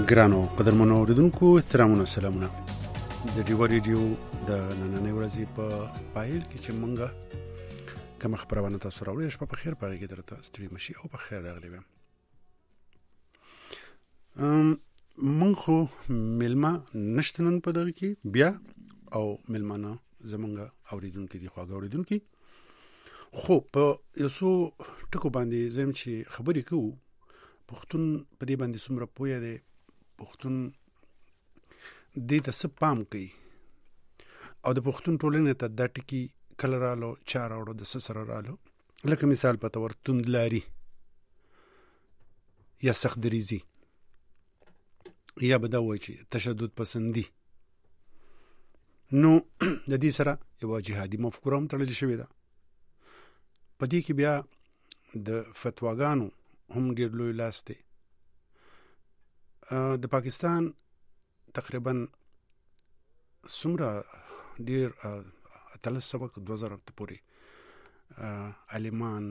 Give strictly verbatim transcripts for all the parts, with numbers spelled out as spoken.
ګرانو قدرمنو اوریدونکو احترامونه سلامونه د ډیو ریډیو د نننۍ ورځې په پایل کې چې مونږه کوم خبرونه تاسو راوړی شپه په خیر پاره کې درته ستړي مشي او په خیر راغلی وم. ام مونږ خو ملما نشتنن په دغه کې بیا او ملمانه زمونږه اوریدونکو دي خواږه اوریدونکو خو په یوسو ټکو باندې زم چې خبرې کوو پښتون په دې باندې څومره پوهه دی، پښتون دې ته څه پام کوي او د پښتون ټولنې ته دا ټکي کله رالو چا راوړو د څه سره رالو. لکه مثال په تور توندلاري یا سخت دریزي یا به دا وایي چې تشدد پسندي، نو د دې سره یوه جهادي مفکوره هم تړلې شوې ده. په دې کې بیا د فتواګانو هم ډېر لوی لاس دی. د پاکستان تقریبا څومره ډېر اتلس سوه دوه زره ته پورې عالمان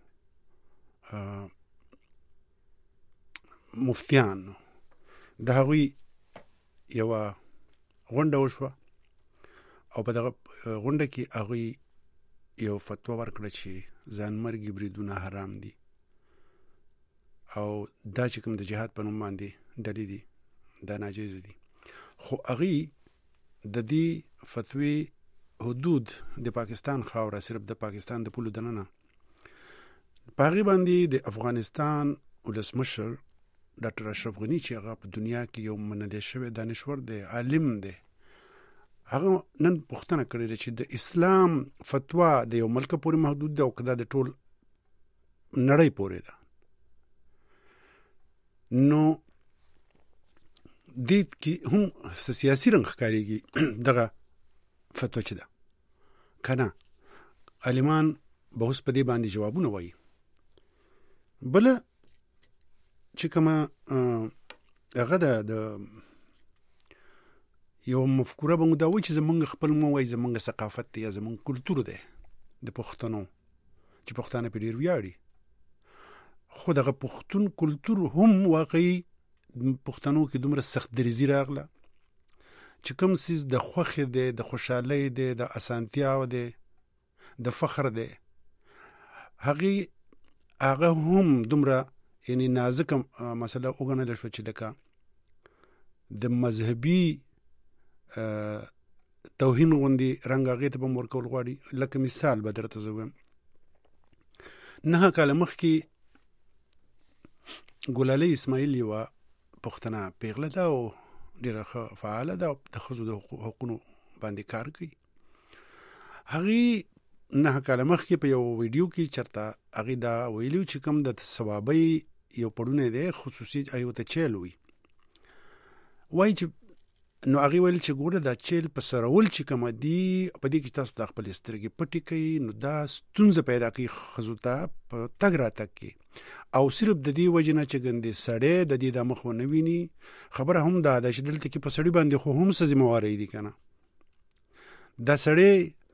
مفتیان د هغوی یوه غونډه وشوه او په دغه غونډه کې هغوی یو فتوا ورکړه چې ځانمرګي بریدونه حرام دي او دا چې کوم د جهاد په نوم باندې ډلې دي دا ناجیز دي. خو هغوی د دې فتوی حدود د پاکستان خاوره صرف د پاکستان د پولو دننه په هغې باندې د افغانستان ولسمشر ډاکټر اشرف غني چې هغه په دنیا کې یو منلی شوی دانشور دی، عالم دی، هغه نن پوښتنه کړې ده چې د اسلام فتوا د یو ملک پورې محدود ده او که دا د ټول نړۍ پورې ده، نو دې کې هم سیاسي رنګ ښکارېږي دغه فتوا چې ده که نه عالمان به اوس په دې باندې جوابونه وایي. بله چې کومه هغه ده د یو مفکوره به مو دا وایي چې زمونږ خپل مو وایي زمونږ ثقافت دی یا زمونږ کلتور دی د پښتنو چې پښتانه پرې ډېر ویاړي، خو دغه پښتون کلتور هم واقعي پښتنو کې دومره سخت دریزي راغله چې کوم څیز د خوښې دی، د خوشحالۍ دی، د اسانتیاو دی، د فخر دی، هغې هغه هم دومره یعنی نازکه مسله وګڼله شوه چې لکه د مذهبي توهین غوندې رنګ هغې ته به م ورکول غواړي. لکه مثال به درته زه ووایم، نهه کاله مخکې ګلالۍ اسماعیل یوه پښتنه پیغله ده او ډېره ښه فعاله ده او د ښځو د حقونو باندې کار کوي. هغې نهه کاله مخکې په یو ویډیو کې چېرته هغې دا ویلي چې کوم د ثوابۍ یو پړونی دی خصوصي هغې ورته چیل وي وایي چې نو هغې ویل چې ګوره دا چیل په سرول چې کومه دي په دې کې تاسو دا خپلې سترګې پټې کوي، نو دا ستونزه پیدا کوي ښځو ته په تګ راتګ کې او صرف د دې وجې نه چې ګندې سړی د دې دا مخ ونه ویني. خبره هم دا ده چې دلته کې په سړي باندې خو هم څه ذمهواری دي که نه، دا سړی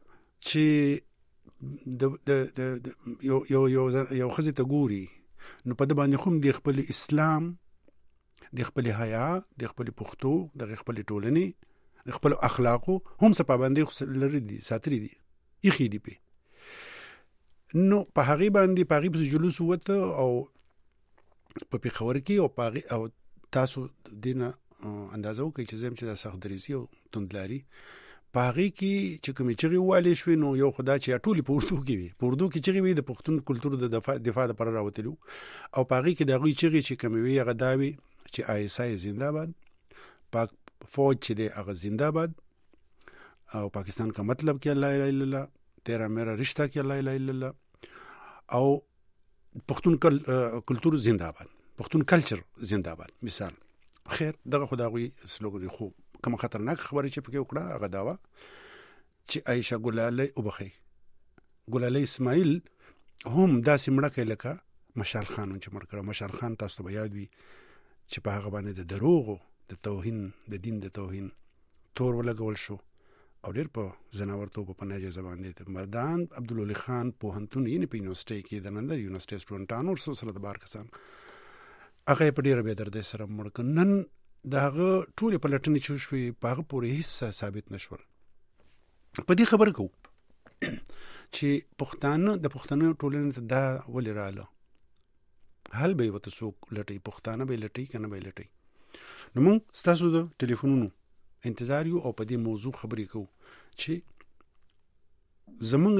چې د یو یو یو ښځې ته ګوري نو په ده باندې خو هم د خپل اسلام، د خپل حیا، د خپل پښتو، د خپل ټولنې، د خپل اخلاقو هم څه پابندۍ لري دي، ساتلي دي، ایښي دي پې. نو په هغې باندې په هغې پسې جلوس ووته او په پېښور کې او په هغې او تاسو دې نه اندازه وکړئ چې زه یم چې دا سخت دریځي او توندلاري په هغې کې چې کومې چغې ووالې شوې نو یو خو دا چې ټولې په اردو کې وي، په اردو کې چغې وي د پښتون کلتور د دفاع دفاع دپاره راوتلي وو او په هغې کې د هغوی چغې چې کومې وي هغه دا وي چې آی ایس آی زنده باد، پاک فوج چې دی هغه زنده باد او پاکستان کا مطلب کیا لا اله الا الله، تیرا میرا رشتہ کیا لا اله الا الله او پښتون کلتور زنده باد، پښتون کلچر زنده باد. مثال خیر دغه خو د هغوی سلوګن. خو کومه خطرناک خبره چې پکې وکړه هغه دا وه چې عایشه ګلالۍ وبخئ ګلالۍ اسماعیل هم داسې مړه کړې لکه مشال خان چې مړ کړه. مشال خان تاسو ته به یاد وي چې په هغه باندې د دروغو د توهین د دین د توهین تور ولګول شو او ډېر په ځناورتوب په ناجیزه باندې مردان عبدالولي خان پوهنتون یعنې په یونیورسټۍ کې د نن د یونیورسټۍ سټوډنټان ورسره سره د بار کسان هغه یې په ډېره بېدردۍ سره مړ کړ. نن د هغه ټولې پلټنې چې وشوې په هغه پورې هېڅ ثابت نه شول. په دې خبره کوو چې پښتانه د پښتنو ټولنې ته دا ولې رااله، حل به یې ورته څوک لټوي، پښتانه به یې لټوي که نه به یې لټوي. نو موږ ستاسو د ټلیفونونو انتظار یو او په دې موضوع خبرې کوو چې زمونږ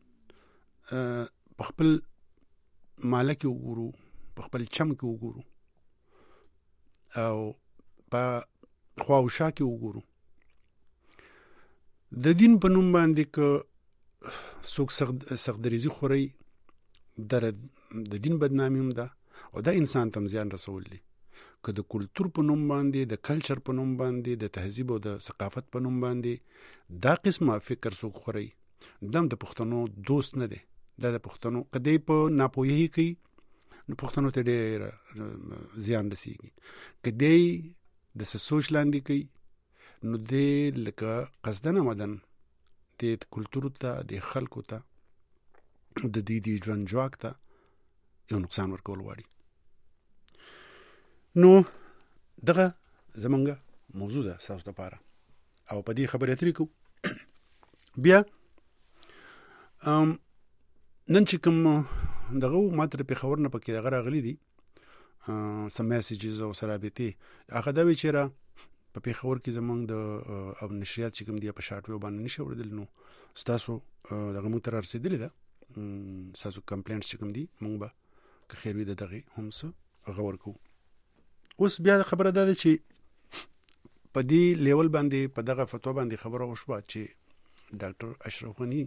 په خپل ماله کې وګورو، په خپل چم کې وګورو او په خواوشا کې وګورو. د دین په نوم باندې که څوک سختدریزي خوري، د دین بدنامي هم ده او دا انسان ته زیان رسول دي. که د کلتور په نوم باندې، د کلچر په نوم باندې، د تهذیب او د ثقافت په نوم باندې دا قسمه فکر څوک خوري، دم د پښتنو دوست نه دی. دا د پښتنو کدی په ناپوهي کوي نو پښتنو ته ډېر زیان رسیږي. کدی د سوچ لاندې کوي نو دې لکه قصدن آمدن د کلتور ته، د خلکو ته، د دې د ژوند جواک ته یو نقصان ورکول غواړي. نو دغه زمونږ موضوع ده ستاسو لپاره او په دې خبرې اترې کوو. بیا نن چې کوم دغه ما تر پېښور نه پکې دغه راغلي دي سم میسیجز او رابطې، هغه دا وی چې را په پېښور کې زمونږ د او نشریات چې کوم دی په شارټ ویو باندې نشي اوریدل. نو ستاسو دغه موږ ته رارسېدلې ده، ستاسو کمپلینټس چې کوم دي موږ به که خیر وي د دغې هم څه هغه ورکوو. اوس بیا خبره دا ده چې په دې لیول باندې په دغه فتوا باندې خبره وشوه چې ډاکټر اشرف غني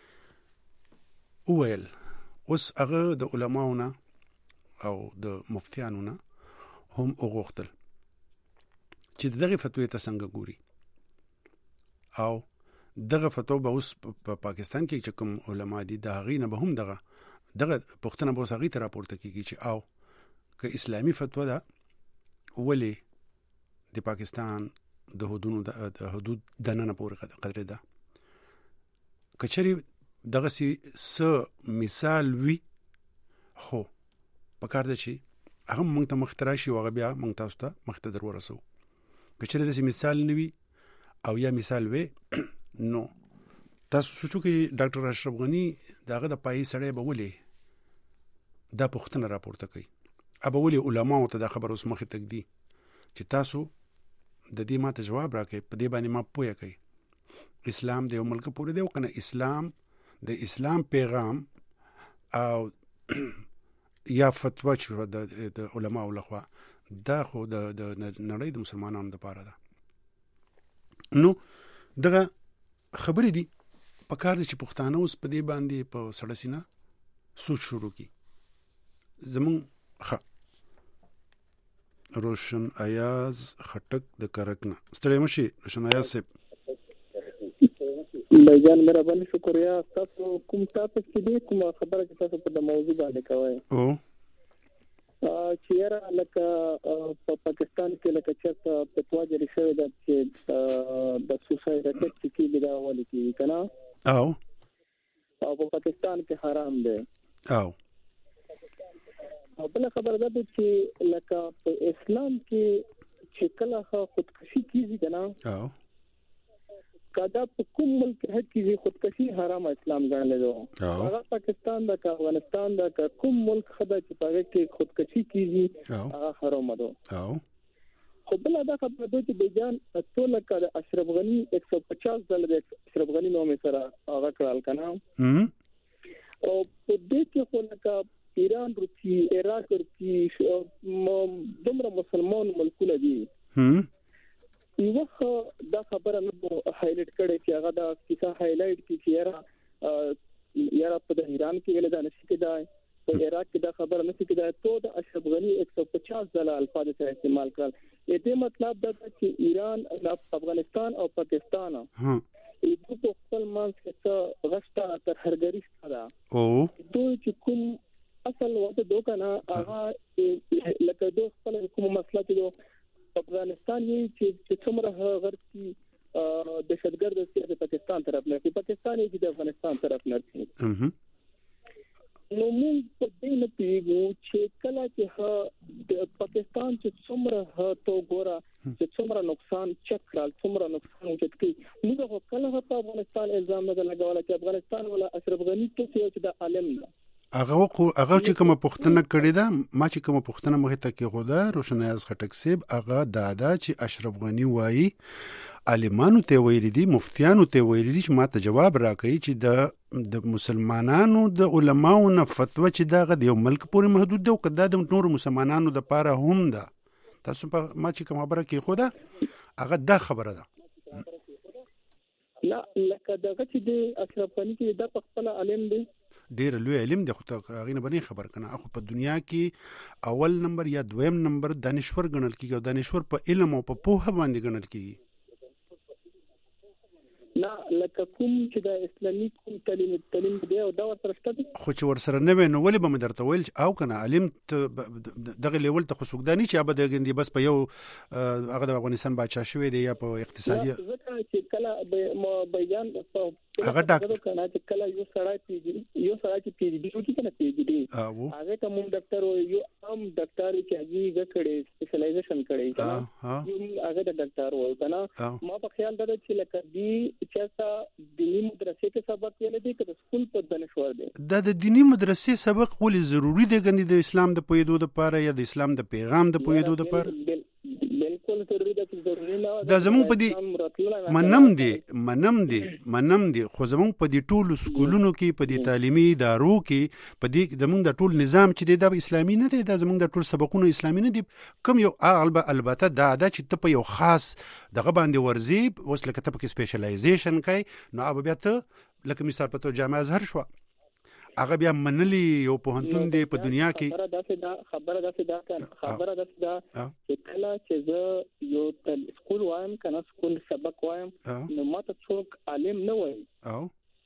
وویل اوس هغه د علماو نه او د مفتیانو نه هم وغوښتل چې دغه فتوی ته څنګه ګوري او دغه فتوا به اوس په پاکستان کې چې کوم علما دي د هغې نه به هم دغه دغه پوښتنه به اوس هغې ته راپورته کېږي چې او که اسلامي فتوا ده ولې د پاکستان د حدودو د حدود دننه پورې قدرې ده. که چېرې دغسې څه مثال وي خو پکار ده چې هغه موږ ته مخې ته راشي او هغه بیا موږ تاسو ته مخې ته در ورسوو. که چېرې داسې مثال نه وي او یا مثال وي نو تاسو سوچو کې ډاکټر اشرف غني د هغه د پایې سړی به ولې دا پوښتنه راپورته کوي، ابه ولې علماو ته دا خبر اوس مخې ته ږدي چې تاسو د دې ماته جواب راکړئ، په دې باندې ما پوهه کوي اسلام د یو ملک پورې دی او که نه اسلام د اسلام پیغام او یا فتوا چې د علماو لخوا دا خو د نړۍ د مسلمانانو دپاره ده. نو دغه خبرې دي پکار دي چې پښتانه اوس په دې باندې په سړه سینه سوچ شروع کړي. زمونږ ښه روشن ایاز خټک د کرک نه ستړی مشي. روشن ایاز صاحب بھائی جان مهرباني شکریہ. تاسو کوم تاسو کې دې کومه خبره چې تاسو په موضوع باندې کوئ او چې یاره لکه په پاکستان کې لکه چېرته فتوا جاري شوې ده چې د سوسایډ اټیک چې کېږي دا ولې کېږي که نه او او په پاکستان کې حرام دی. او او بله خبره دا ده چې لکه په اسلام کې چې کله خودکشي کېږي که نه او کدا په کوم ملک هر کیږي خودکشي حرام اسلام ګڼل دي. هغه پاکستان دا که افغانستان دا که کوم ملک خدا چې پاره کې خودکشي کیږي هغه حرام دي. او خو بل دا خبره ده چې بیان ټول کړه اشرف غني ایک سو پچاس ځله د اشرف غني نوم سره هغه کړل کنه او په دې کې خو لکه ایران، روسي، عراق، ترکی دومره مسلمان ملکونه دي. یو دا خبره نو هایلایټ کړي چې هغه دا کیسه هایلایټ کړي چې یاره یاره په ایران کې ویل دا نشي کېدای، په عراق کې دا خبره نشي کېدای. ته د اشرف غني ایک سو پچاس ځله الفاظ سره استعمال کړل. دې مطلب دا چې ایران، افغانستان او پاکستان ها یو په خپل منځ کې څه غشته تر هرګری ستاره او دوی چې کوم اصل وته دوکه نه هغه لکه دوی خپل کوم مسله کې افغانستان یې چې څومره غربي دهشتګرد دی د پاکستان طرف نه، پاکستان یې د افغانستان طرف نه. نو موږ په دې نه پیږو چې کله چې پاکستان چې څومره تو ګورا چې څومره نقصان چکرال څومره نقصان وکړي موږ خو کله په افغانستان الزام نه لګول چې افغانستان ولا اشرف غنی ته چې د عالم نه هغه هغه چې کومه پښتنه کړې ده ما چې کومه پښتنه مخه ته کې غوډه روشنایز خټک سیب هغه دادا چې اشرف غنی وایي عالمانو ته ویل دي مفتیانو ته ویل دي چې ماته جواب راکړي چې د د مسلمانانو د علماو نه فتوا چې دغه د یو ملک پورې محدود ده او کدا د نور مسلمانانو د پاره هم ده تاسو په ما چې کومه خبره کې خو ده هغه دا خبره ده لا لکه دغه چې د اشرف غنی کې د خپل عالم دی ډیر لوی علم دی خو ته غینه باندې خبر کنه اخو په دنیا کې اول نمبر یا دویم نمبر دانشور ګڼل کیږي او دانشور په علم او په پوهه باندې ګڼل کیږي نه لکه کوم چې د اسلامي کوم تعلیم تعلیم دی او دا ورسره شته خو چې ورسره نه وي نو ولې به مدرته ویل او کنه علم دغه لیول ته خو سوګداني چې ابد غندي بس په یو هغه د افغانستان بادشاه شوی دی یا په اقتصادي چې کله به بیان هغه ډاکټر کنه چې کله یو سړی پیږي یو سړی چې پیږي د څه کنه پیږي هغه ته مون ډاکټر او یو عام ډاکټر چې هغه کړي سپیشلایزیشن کړي کنه یو هغه د ډاکټر وای کنه ما په خیال دا چې لکه دی چې دینی مدرسې کې سبق ویل دي چې سکول په دانشور دي دا د دینی مدرسې سبق ولې ضروری دی ګندې د اسلام د پویدو لپاره یا د اسلام د پیغام د پویدو لپاره بالکل ضروری ده چې ضروری نه دا زموږ په دې منم دي منم دي منم دي خو زموږ په دې ټول سکولونو کې په دې تعلیمي ادارو کې په دې زموږ د ټول نظام چې دی دا اسلامي نه دی دا زموږ د ټول سبقونو اسلامي نه دي کوم یو البته دا دا چې ته په یو خاص دغه باندې ورزي اوس لکه ته په سپیشلایزیشن کوي نو اب بیا ته لکه مثال په تو جامعه ازهر شو هغه بیا منلی یو پوهنتون دی په دنیا کې خبره داسې دا خبره داسې دا خبره داسې دا چې کله چې زه یو تل سکول وایم کنه سکول سبق وایم نو ماته څوک عالم نه وایي او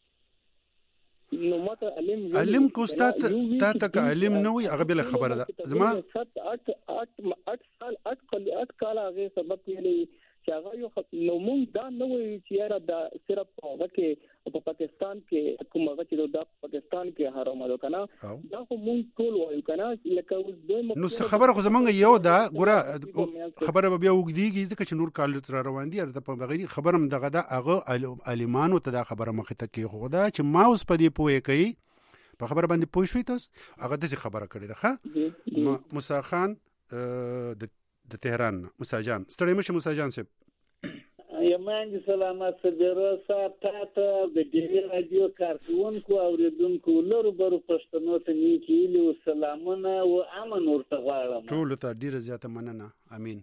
نو ماته علم علم کو استاد تا تک علم نه وي هغه بل خبره ده زما سات اټ اټ اټ سال اټ کال اټ کال هغه سبق ویلي چې هغه یو نو مونږ دا نه وایو چې یاره دا صرف هغه کې په پاکستان کې کوم هغه چې دا پاکستان کې حرام ده کنه دا خو مونږ ټول وایو کنه لکه اوس دوی نو خبره خو زمونږ یو دا ګوره خبره به بیا وګديږي ځکه چې نور کال تر روان دي د په بغیر خبره هم دغه دا هغه عالمانو ته دا خبره مخه ته کې خو دا چې ماوس په دې پوهه کوي په خبره باندې پوه شوي تاسو هغه د خبره کړې ده ښه موسی خان د د تهران موسی جان ستړي مشه موسی جان صاحب یمن سلامات سره ساته د ډیری رادیو کارکونکو اوریدونکو لرو برو پښتنو ته نیکیلو سلامونه او امن ورته غواړم ټول ته ډیره زیاته مننه امين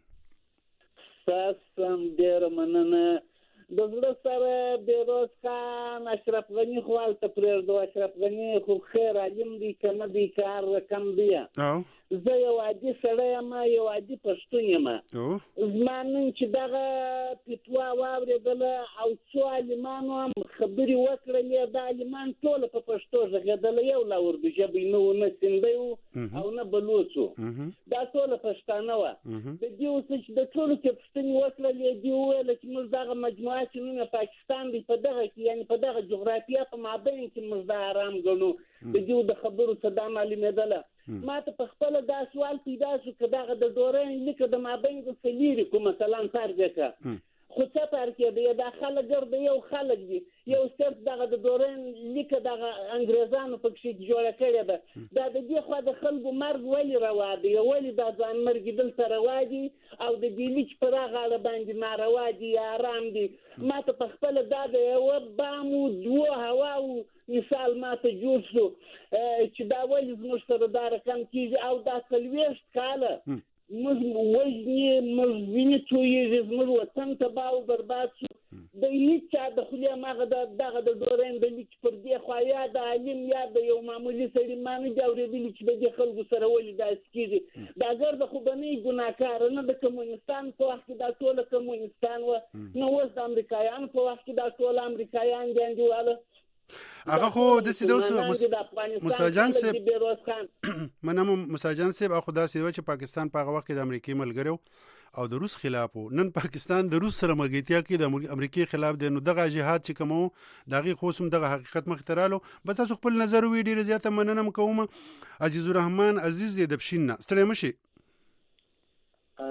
ساسم ډیره مننه د زړه سره بیروز خان اشرف غنی خو البته پرېږدو اشرف غنی خو خیر علم دی کنه دی کار کم دی او زه یو عادي سړی یم یو عادي پښتون یم زما نن چې دغه فتوا واورېدله او څو عالمانو هم خبرې وکړلې دا عالمان ټوله په پښتو غږېدله یو لا اردو ژبې نه و نه سندی و او نه بلوڅ و دا ټوله پښتانه وه د دې اوس چې د ټولو کې پوښتنې وکړلې دې وویله چې موږ دغه مجموعه چې نوم یې پاکستان دی په دغه کې یعنې په دغه جغرافیه په مابین کې موږ دا حرام ګڼو د دې د خبرو څه دا معلومېدله ما ته په خپله دا سوال پیدا شو که دغه د ډورین لیکه د مابین د څه لرې کو مثلا فرض کړه خو څه فرق دی دا خلک ګرد یو خلک دي یو صرف دغه د ډورین لیکه دغه انګریزانو پکې جوړه کړې ده دا د دې خوا د خلکو مرګ ولې روا دی ولې دا ځان مرګ دلته روا دي او د دې لیک پر هغه اړه باندې ناروا دي یا حرام دي ما ته په خپله دا د یوه بام و دوه هواو مثال ما ته جوړ شو چې دا ولې زموږ سره دا رقم کېږي او دا څلوېښت کاله موږ وژني موږ وینې تویېږي زموږ وطن تباه او برباد شو د هېڅ چا د خولې هماغه دغه د ډورین د لیک پر دې خوا یا د عالم یا د یو معمولي سړي ما نه دي اورېدلي چې د دې خلکو سره ولې داسې کېږي دا ګرده خو به نه وي ګناهکاره نه د کمونستان په وخت کې دا ټوله کمونستان وه نه اوس د امریکایانو په وخت کې دا ټوله امریکایان دي انډیواله هغه خو د سیدوس مساجان صاحب منم مساجان صاحب اخو دا سیدو چې پاکستان په هغه وخت د امریکای ملګرو او د روس خلاف نن پاکستان د روس سره مګیتیا کې د امریکای خلاف دی نو دغه جهاد چې کومو دغه خوسم دغه حقیقت مخترالو به تاسو خپل نظر وی ډیر زیاته مننم کوم عزیز الرحمن عزیز د بشین ستړي مشي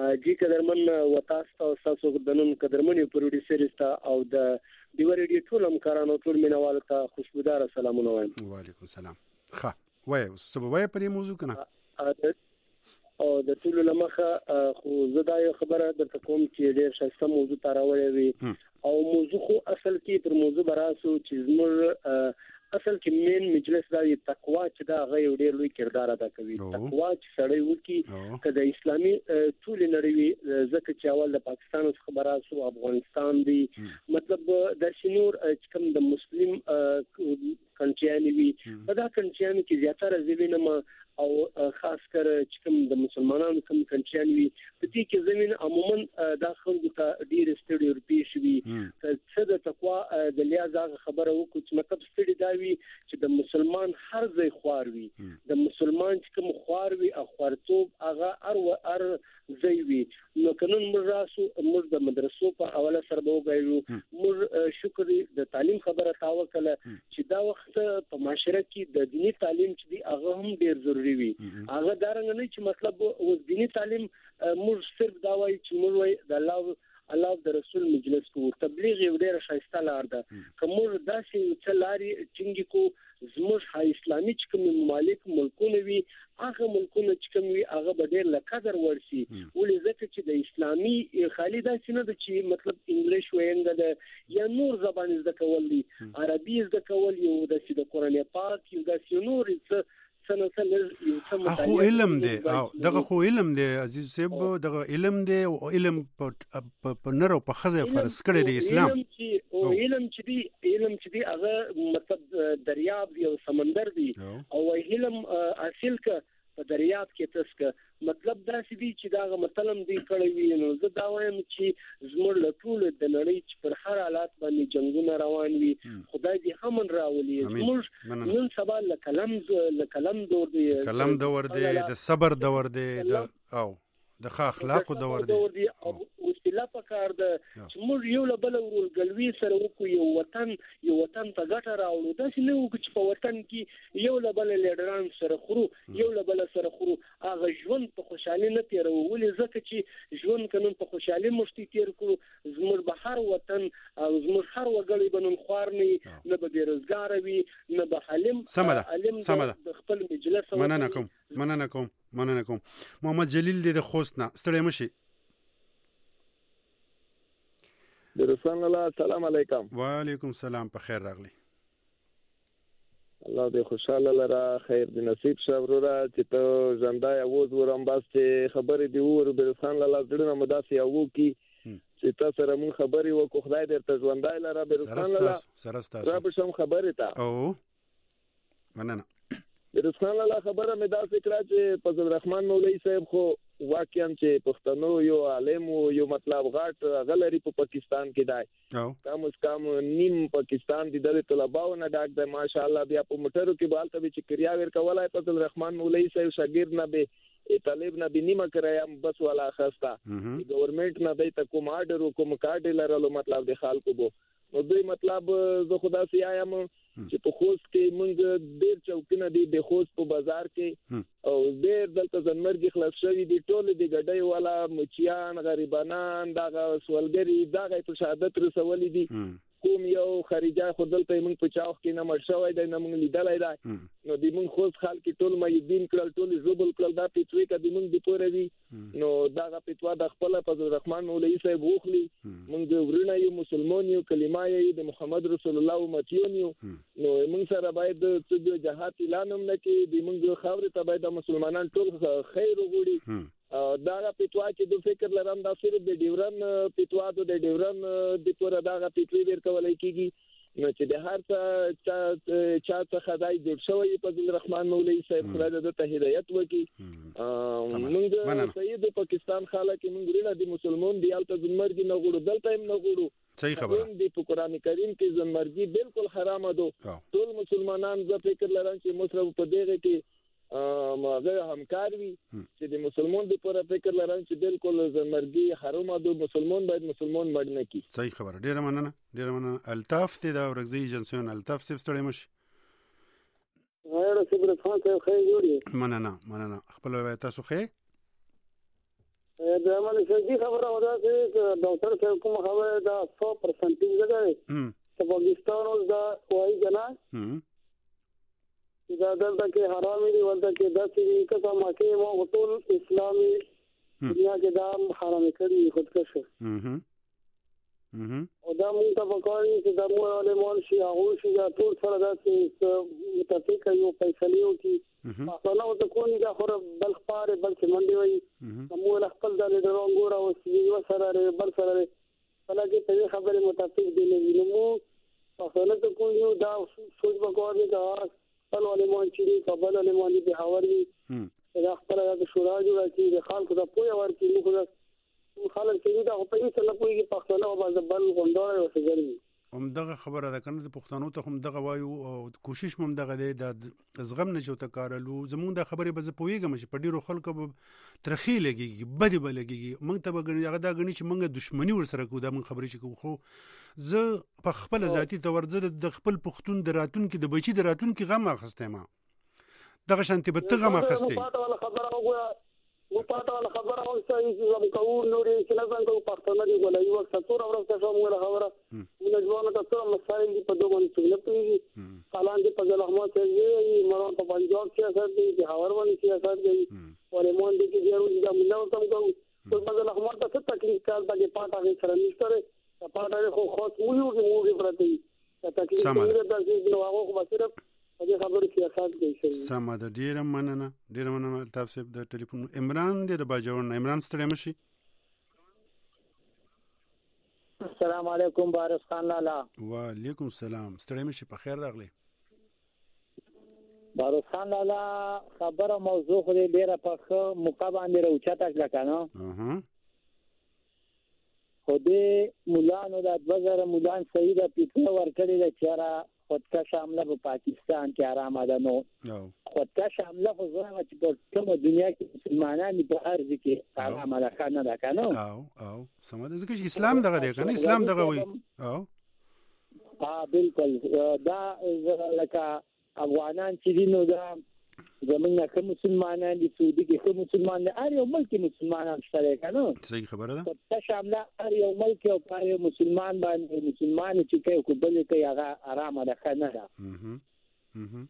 جی قدرمن وتاسو تاسو د نن قدرمن پروډوسر استا او د دیو ریډیو ټول همکارانو ټول مینوالو ته خوشبودار سلامونه وایم. وعلیکم السلام. ښه وای سبب وای په موضوع کنه او د ټول لمخه خو زدا یو خبره درته کوم چې ډېر ښه موضوع تراولې وي او موضوع خو اصل کې پر موضوع براسو چې زموږ اصل کې مین مجلس دا یو تقوا چې دا غي ډېر لوی کردار ادا کوي. تقوا چې سړی وکي کله اسلامي ټول نړۍ زکه چې اول د پاکستان څخه براسو افغانستان دی مطلب د شنور چې کوم د مسلم کنټریانی وي په دا کنټریانی کې زیاتره زوینه او خاص کر چې کوم د مسلمانانو کوم کنټریانی وي په دې کې زمين عموما د خلکو ته ډیر ستړي ورپی شوي څه د تقوا د لیازه خبره وکړو چې مطلب ستړي دا وي چې د مسلمان هر ځای خوار وي د مسلمان چې کوم خوار وي او خوارتوب هغه ار و ار ځای وي نو قانون مراسو موږ د مدرسو په حواله سره وګورو موږ شکر د تعلیم خبره تاوکله چې دا وخت په معاشره کې د دینی تعلیم چې دی هغه هم ډیر ضروری وي هغه دارنګ نه چې مطلب اوس دینی تعلیم موږ صرف دا وایي چې موږ وایي د الله الله د رسول مجلس کو تبلیغ یو ډیر شایسته لار ده کوم داسې چلاري ټینګي کو زموږ اسلامي چې کوم ممالک ملکونه وي هغه ملکونه چې کوم وي هغه به ډیر لقدر ورسي ولې ځکه چې د اسلامي خالي داسې نه ده چې مطلب انګلیش وینګ ده یا نور زبان زده کول دي عربي زده کول یو د قرآن پاک یو د نور څه خو علم دی او دغه خو علم دی عزیز صاحب دغه علم دی او علم په نر او په خزه فرض کړی دی اسلام علم چې او علم چې دی علم چې دی هغه مطلب دریاب دی او سمندر دی او علم حاصل ک په دریاب کې تسک مطلب دا چې دی چې دا مطلب دی کړی وي نو زه دا وایم چې زموږ له ټول د نړۍ چې پر هر حالات باندې جنگونه روان وي خدای دې هم راولي زموږ نن سبا له کلم له کلم دور دی کلم دور دی د صبر دور دی او د ښه اخلاقو دور دی او وسیله پکار ده چې موږ یو له بل ورګلوي سره وکړو یو وطن یو وطن ته ګټه راوړو دا چې نه وکړو چې په وطن کې یو له بل لیډران سره خورو یو له بل سره خورو هغه ژوند په خوشحالي نه تیرو ولې ځکه چې ژوند کنن په خوشحالي مشتي تیر کړو زموږ به هر وطن او زموږ هر وګړي بنن خوار نه نه به بیروزګار وي نه به حلم علم د خپل مجلس مننه کوم مننه کوم مننه کوم محمد جلیل د خوست نه ستړی مشي درسان الله السلام علیکم وعلیکم السلام په خیر راغلی الله دې خوشاله لره خیر دې نصیب شه وروره چې ته ژوندی اوز ورم بس چې خبرې دې وور درسان الله زړونه مو داسې یو کی چې تا سره مون خبرې وکړو خدای دې ته ژوندی لره درسان الله سره ستاسو را به شم خبرې ته او مننه درسان الله خبره مې داسې کړه چې فضل الرحمن مولوی صاحب خو واقعا چې پښتنو یو عالم یو مطلب غاټ غلری په پاکستان کې دی کم از کم نیم پاکستان د دغه طلباو نه ډاک دی ماشاءالله بیا په موټرو کې بالته به چې کریا ور کولای فضل الرحمن مولوی صاحب شاګرد نه به طالب نه به نیمه کرایم بس والا خستا گورنمنت نه دی ته کوم آرډر کوم کارت لرلو مطلب د خلکو بو نو دوی مطلب زه خدا سي آیم چې په خوست کې مونږ ډېر چوکونه دي د خوست په بازار کې او ډېر دلته زنمرګي خلاص شوی دي ټول دي ګډي والا مچیان غریبانان دغه سوالګری دغه په شهادت رسولې دي کوم یو خارجه خودل ته مونږ په چاوخ کې نه مړ شوی دی نه مونږ لیدلای دی نو د مونږ خوست خلک ټول مې دین کړل ټول زوبل کړل دا پیټوي کدي مونږ د پوره وی نو دغه پیټوا د خپل فضل الرحمن مولوی صاحب وخلی مونږ ورونه یو مسلمان یو کلمه یې د محمد رسول الله امتیون یو نو مونږ سره باید د جهاد اعلان هم نه کې د مونږ خاورې ته باید مسلمانان ټول خیر وغوړي دا پیټوا چې د فکر لرم دا صرف د ډیورن پیټوا د ډیورن د پوره دغه پیټوي ور کولای کیږي نو چې د هر څه چا څه خدای جوړ شوی فضل الرحمن مولوی صاحب خدای د ته هدایت وکړي موږ سید پاکستان خلک موږ لري د مسلمان دی الته زمرګي نه غوړو دلته هم نه غوړو صحیح خبره دی په قران کریم کې زمرګي بالکل حرام ده ټول مسلمانان د فکر لران چې مصرف په دغه کې ماغه همکار وي چې د مسلمان د پر فکر لران چې بالکل زمرګي حرام ده مسلمان باید مسلمان مړ نه کی صحیح خبره ډیره مننه ډیره مننه الطاف ته دا ورغزي ایجنسیون الطاف سیب ستړی مش غیر صبر خان ته خیر جوړي مننه مننه خپل وای تاسو خیر دا مله چې خبره ودا چې ډاکټر صاحب کوم خبره دا سو پرسنټ ده چې پاکستان اوس دا وایي جنا دا دلته کې حرامي دي ولته کې دا چې کله ما کې مو ټول اسلامي دنیا کې دا حرامي کړی خودکشه او دا موږ ته وکړي چې دا مو له مول شي هغه شي دا ټول سره دا چې متفق یو فیصله وکړي اصله او ته کوی دا خور بل خبره بل څه منډي وي مو له خپل د لیډرونو ګور او یو سره بل سره بلکې ته خبره متفق دي نه نو اصله ته کوی دا سوچ وکړي دا خپل ولې مون چې قبل له مون دي حواري دا خپل د شورا جوړه چې د خلکو د پوهه ورکړي موږ خلک چې دا په هیڅ نه پوهیږي پښتون او بل غونډه وسګري هم دغه خبره ده کنه د پښتنو ته هم دغه وایو او کوشش مم دغه دی د زغم نه جو تکارلو زمونږ د خبره به پوهیږم چې په ډیرو خلکو به ترخی لګيږي بدی به لګيږي موږ ته به غني هغه دا غني چې موږ دښمنی ور سره کوو دا موږ خبرې چې کوو خو زه په خپل ذاتی تور زه د خپل پښتون دراتون کې د بچی دراتون کې غم اخسته ما دغه شانتي به ته غم اخسته نو پاته ولا خبره او چې زموږ کوو نورې چې نه څنګه پښتون دی ولې یو وخت څور اورو څه موږ خبره موږ ځوانه تاسو مسائل دي په دوه باندې څه پیږي حالان دي په احمد ته یې مرون په پنجاب کې اثر دي چې هاور باندې کې اثر دي ولې مون دي چې ډیرو دا موږ تم کوو په احمد ته څه تکلیف کار دا چې پاته غي سره نشته پاته خو خاص ویو کې موږ پرته تکلیف دې دا چې نو هغه خو صرف دې خبرې کې اساس دی شي سم ده ډیره مننه ډیره مننه تاسو د ټلیفون عمران دې د باجوړ عمران ستړي مشي السلام علیکم بارس خان لالا وعلیکم السلام ستړي مشي په خیر راغلی بارس خان لالا خبره موضوع خو دې ډیره په موقع باندې راوچته کړه کنه اها خو دې مولانو د دوزره مولان سید پیټه ورکړي د چاره خودکش حمله په پاکستان کې آرامه ده نو خودکش حمله خو زما چې په ټول دنیا کې مسلمانان په ارض کې آرامه ده کنه ده کنه او او سم ده ځکه چې اسلام دغه دی کنه اسلام دغه وي او ها بالکل دا لکه افغانان چې دي نو دا زمونږ کوم مسلمانان دي سعودي کې کوم مسلمان دي اړ یو ملک مسلمانان شته کنه صحیح خبره ده خودکش حمله اړ یو ملک او پر مسلمان باندې مسلمان چې کوي کو بل کې هغه آرامه ده کنه ده اها اها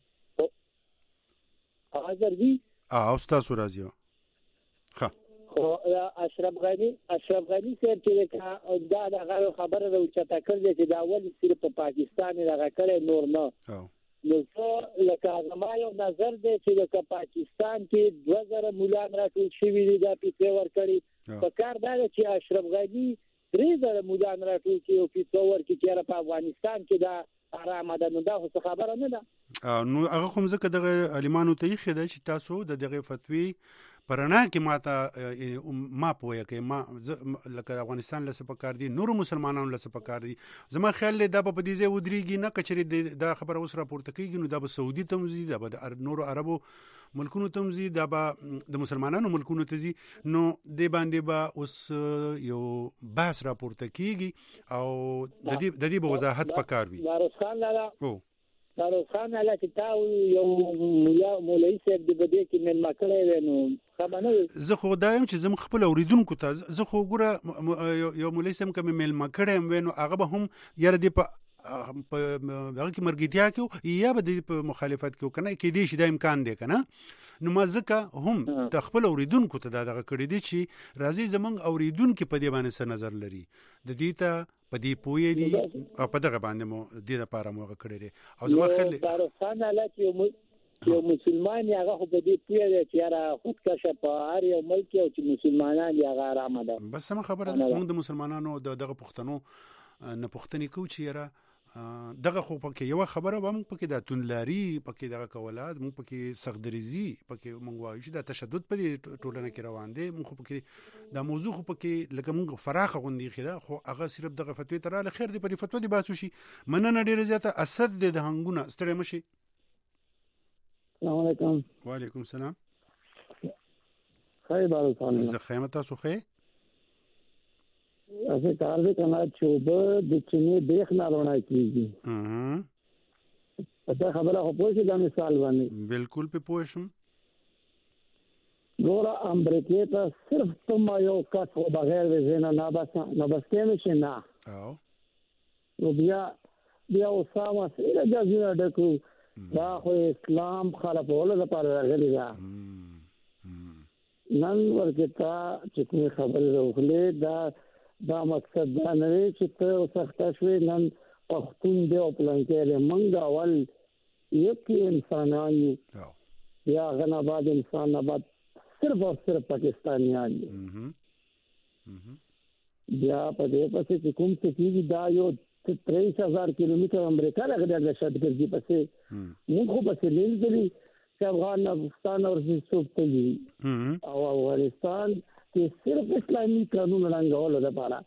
حاضر دي اه استاد راځي ها خو اشرف غنی اشرف غنی چې دا دغه خبره راوچته کړل چې دا ول صرف په پاکستان دغه کړي نور نه او نو لکه زما یو نظر دی چې لکه پاکستان کې دوه زره مولان راټول شوي دي دا پیسې ورکړي په کار دا چې اشرف غنی درې زره مولان راټول کړي او پیسې ورکړي چې په افغانستان کې دا آرامه ده نو دا خو خبره نه ده نو هغه کوم ځکه دغه عالمانو ته یې خدای چې تاسو د دغه فتوی پرانا کې ماته ما پوهه کې ما لکه افغانستان له سپکار دي نور مسلمانانو له سپکار دي زما خیال له دا په دې ځای ودرېږي نه کچري دا خبره اوس راپورته کیږي نو دا به سعودي ته مزي دا به نور عربو ملکونو ته مزي دا به د مسلمانانو ملکونو ته زی نو د باندې به اوس یو بحث راپورته کیږي او د دې د دې به وضاحت پکار وي بارسخان لاله او بارسخان لاله چې تاسو یو مولا مولوی صاحب د بده کې من مکړې ونو خبره زه خو دایم چې زم خپل اوریدونکو ته زه خو ګوره یو مولوی صاحب کوم مل مکړې ونو هغه به هم یاره دی په په هغه کې مرګتیا کې یا به د مخالفت کې کنه کې دې شي د امکان دی کنه نو ما ځکه هم د خپل اوریدونکو ته دا دغه کړی دی چې راځي زمونږ اوریدونکو په دې باندې څه نظر لري د دې ته په دې پوهې دي او په دغه باندې مو دې لپاره مو کړی دی او زما خل بارسخان علاقه یو مسلمان هغه په دې پوهې دی چې را خودکش په هر یو ملک او چې مسلمانان هغه آرامه ده بس سم خبره موږ د مسلمانانو دغه پښتنو نه پښتني کو چې را دغه خو پکې یو خبره و موږ پکې د تونلاري پکې دغه کولات موږ پکې سخدریزي پکې موږ وایو چې د تشدد په ټولنه کې روان دي موږ پکې د موضوع خو پکې لکه موږ فراخه غوندي خدا خو هغه صرف دغه فتوی تر له خیر دی په فتوا دی باسو شي مننه ډیره زیاته اسد د هنګونه ستړي مشي السلام علیکم وعلیکم السلام خیر بارکان زه خیمه تاسو خیر اسه کار دې کنه چې به د چینه دیخ نه رونه کیږي اها دا خبره خو پوه شي دا مثال باندې بالکل په پوه شم ګوره امریکا ته صرف تم یو کټ او بغیر ویزه نه بس نه بس کې مشه نه او نو بیا بیا اسامه سره جزیره ډکو دا خو اسلام خرابولو لپاره راغلی دا نن ورکتا چې کوم خبرې راغلي دا دا مقصد دا نه چې ته سخت شوي نن پښتون دی او پلان کې منګا ول یک انسانان یو یا غنا بعد انسان بعد صرف اور صرف پاکستانیان دي بیا په دې پسې چې کوم څه کیږي دا یو تریس هزار کیلومتر امریکا راغلی د شتګرځي پسې موږ خو پسې لیل دي چې افغانستان اور سوبته دي او افغانستان کې صرف اسلامي قانون رنګول لپاره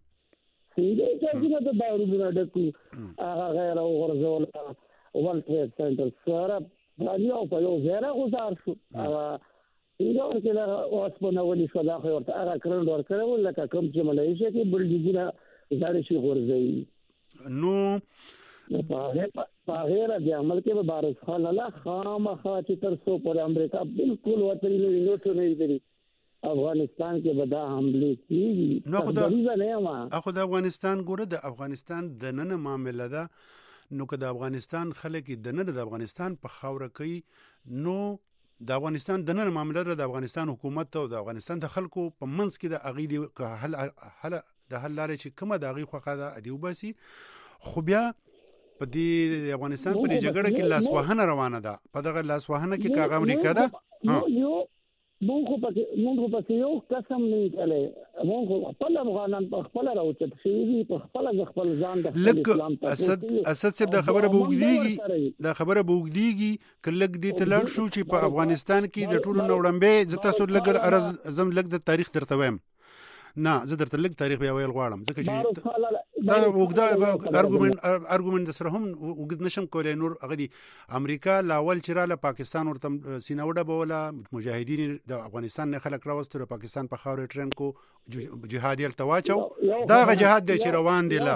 څنګه چې دا باور ډکو هغه غیر او غرزول ول ټریډ سنټر سره باندې او په یو ځای غوډار شو هغه دا ورته اوسپنه ولې شو دا خو ورته هغه کړل ورکړل لکه کوم چې ملایشیا کې بلډینګونه زړه شي غورځي نو په غیر د عمل کې به بارس خان الله خامخا چې تر څو پر امریکا بالکل وتري نه نوټ نه دی افغانستان کې به دا حمله کیږي نو خدای نه ما اخو د افغانستان ګوره د افغانستان د نن معاملې ده نو که د افغانستان خلک د نن د افغانستان په خاوره کوي نو د افغانستان د نن معاملې د افغانستان حکومت او د افغانستان د خلکو په منځ کې د اغیدي حل حل د حل لارې چې کومه د اغي خوخه ده ادي وباسي خو بیا په دې د افغانستان په جګړه کې لاسوهنه روانه ده په دغه لاسوهنه کې کاغه امریکا ده ها مونږ په مونږ په یو قسم نه کړي مونږ خپل افغانان په خپل راوچت شي په خپل خپل ځان د اسلام اسد اسد صاحب د خبره بوګديږي د خبره بوګديږي کلک دي تلل شو چې په افغانستان کې د ټولو نوړمبه زتا سود لګر ارز زم لګ د تاریخ درته وایم نه زه درته لګ تاریخ بیا ویل غواړم ځکه چې دا وګدا ارګومنت ارګومنت سره هم وګد نشم کولای نور هغه دي امریکا لاول چې را له پاکستان ورته سیناوډه بوله مجاهدین د افغانستان نه خلک راوستره پاکستان په خاور ټرین کو جهاد یل تواچو دا غ جهاد دی چې روان دی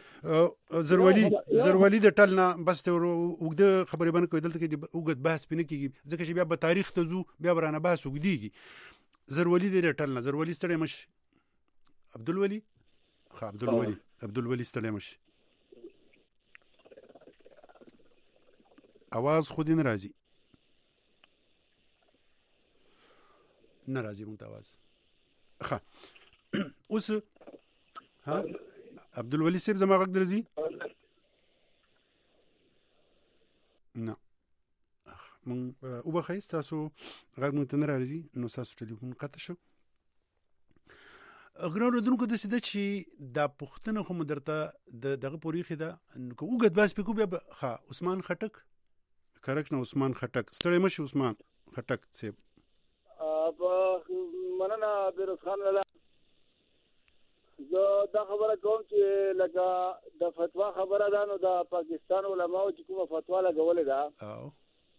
لا زرولي زرولي د ټل نه بس ته وګد خبرې باندې کوي دلته کې وګد بحث پنه کیږي ځکه چې بیا به تاریخ ته زو بیا برانه بحث وګديږي زرولي د ټل نه زرولي ستړي مش عبدالولي خا عبدالولي عبدالولي ستړی مشي आवाज خود نه راځي نه راځي مونږ ته आवाज خا اوس ها عبدالولي صاحب زما غږ درځي نه مونږ او بخای تاسو غږ مونږ ته نه راځي نو تاسو ټلیفون قطع شو اګرام ردونکو د سده چې دا پښتنه خو مدرته د دغه پوریخه ده نو وګد باس پکو بیا ها عثمان خټک کرک نه عثمان خټک ستړی مشي عثمان خټک سیب اب مننه بیروز خان لاله زه دا خبره کوم چې لکه د فتوا خبره ده نو د پاکستان علماو چې کومه فتوا لګولې ده او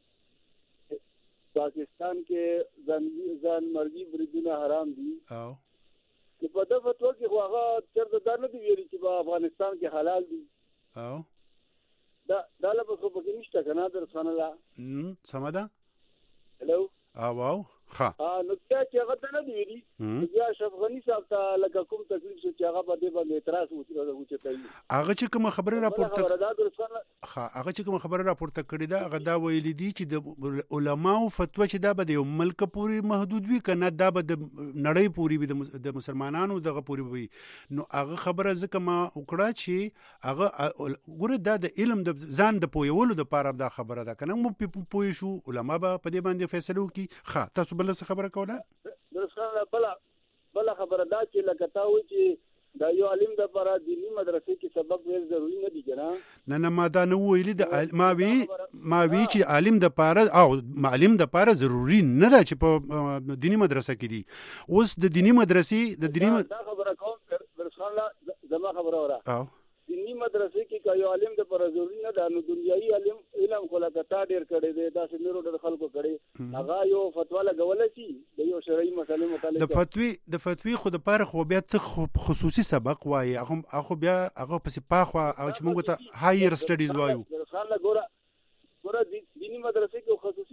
پاکستان کې ځان ځان مرګي بریدونه حرام دي او په دغه فتوا کې هغه چرته دا نه دی ویلي چې په افغانستان کې حلال دي او دا دا له په کې نشته کنه در څنګه لا م سمدا هلو او او ها ا نو چې هغه نه دی ویلي یا افغاني صاحب ته لکه کوم تکلیف چې هغه په دې باندې اعتراض وکړي هغه چې کوم خبره راپورته ها هغه چې کوم خبره راپورته کړې ده هغه دا ویلي دي چې د علماو فتوا چې دا به د یو ملک پورې محدود وي کنه دا به د نړۍ پورې وي د مسلمانانو دغه پورې وي نو هغه خبره ځکه ما وکړه چې هغه ګوره دا د علم د ځان د پویولو د پاره دا خبره ده کنه مو پوي شو علما به په دې باندې فیصله وکړي ها تاسو بل څه خبره کوله درسخه بل بل خبره دا چې لکه تا و چې دا یو عالم د لپاره دینی مدرسې کې سبق ویل ضروری نه دي کنه نه نه ما دا نه ویلي د ما وی ما وی چې عالم د لپاره او معلم د لپاره ضروری نه ده چې په دینی مدرسه کې دي اوس د دینی مدرسې د دینی دا خبره کوم درسخه زما خبره وره او دینی مدرسې کې یو عالم د لپاره ضروری نه ده نو دنیوي علم علم خو لکه تا ډیر کړي دی دا چې نورو د خلکو کړي هغه یو فتوا لګول شي د یو شرعي مسلې متعلق د فتوی د فتوی خو د پاره خو بیا ته خصوصي سبق وایي هغه هغه بیا هغه پسې پاخوا او چې موږ ته هایر سټډیز وایو خان لا ګوره ګوره دینی مدرسې کې خصوصي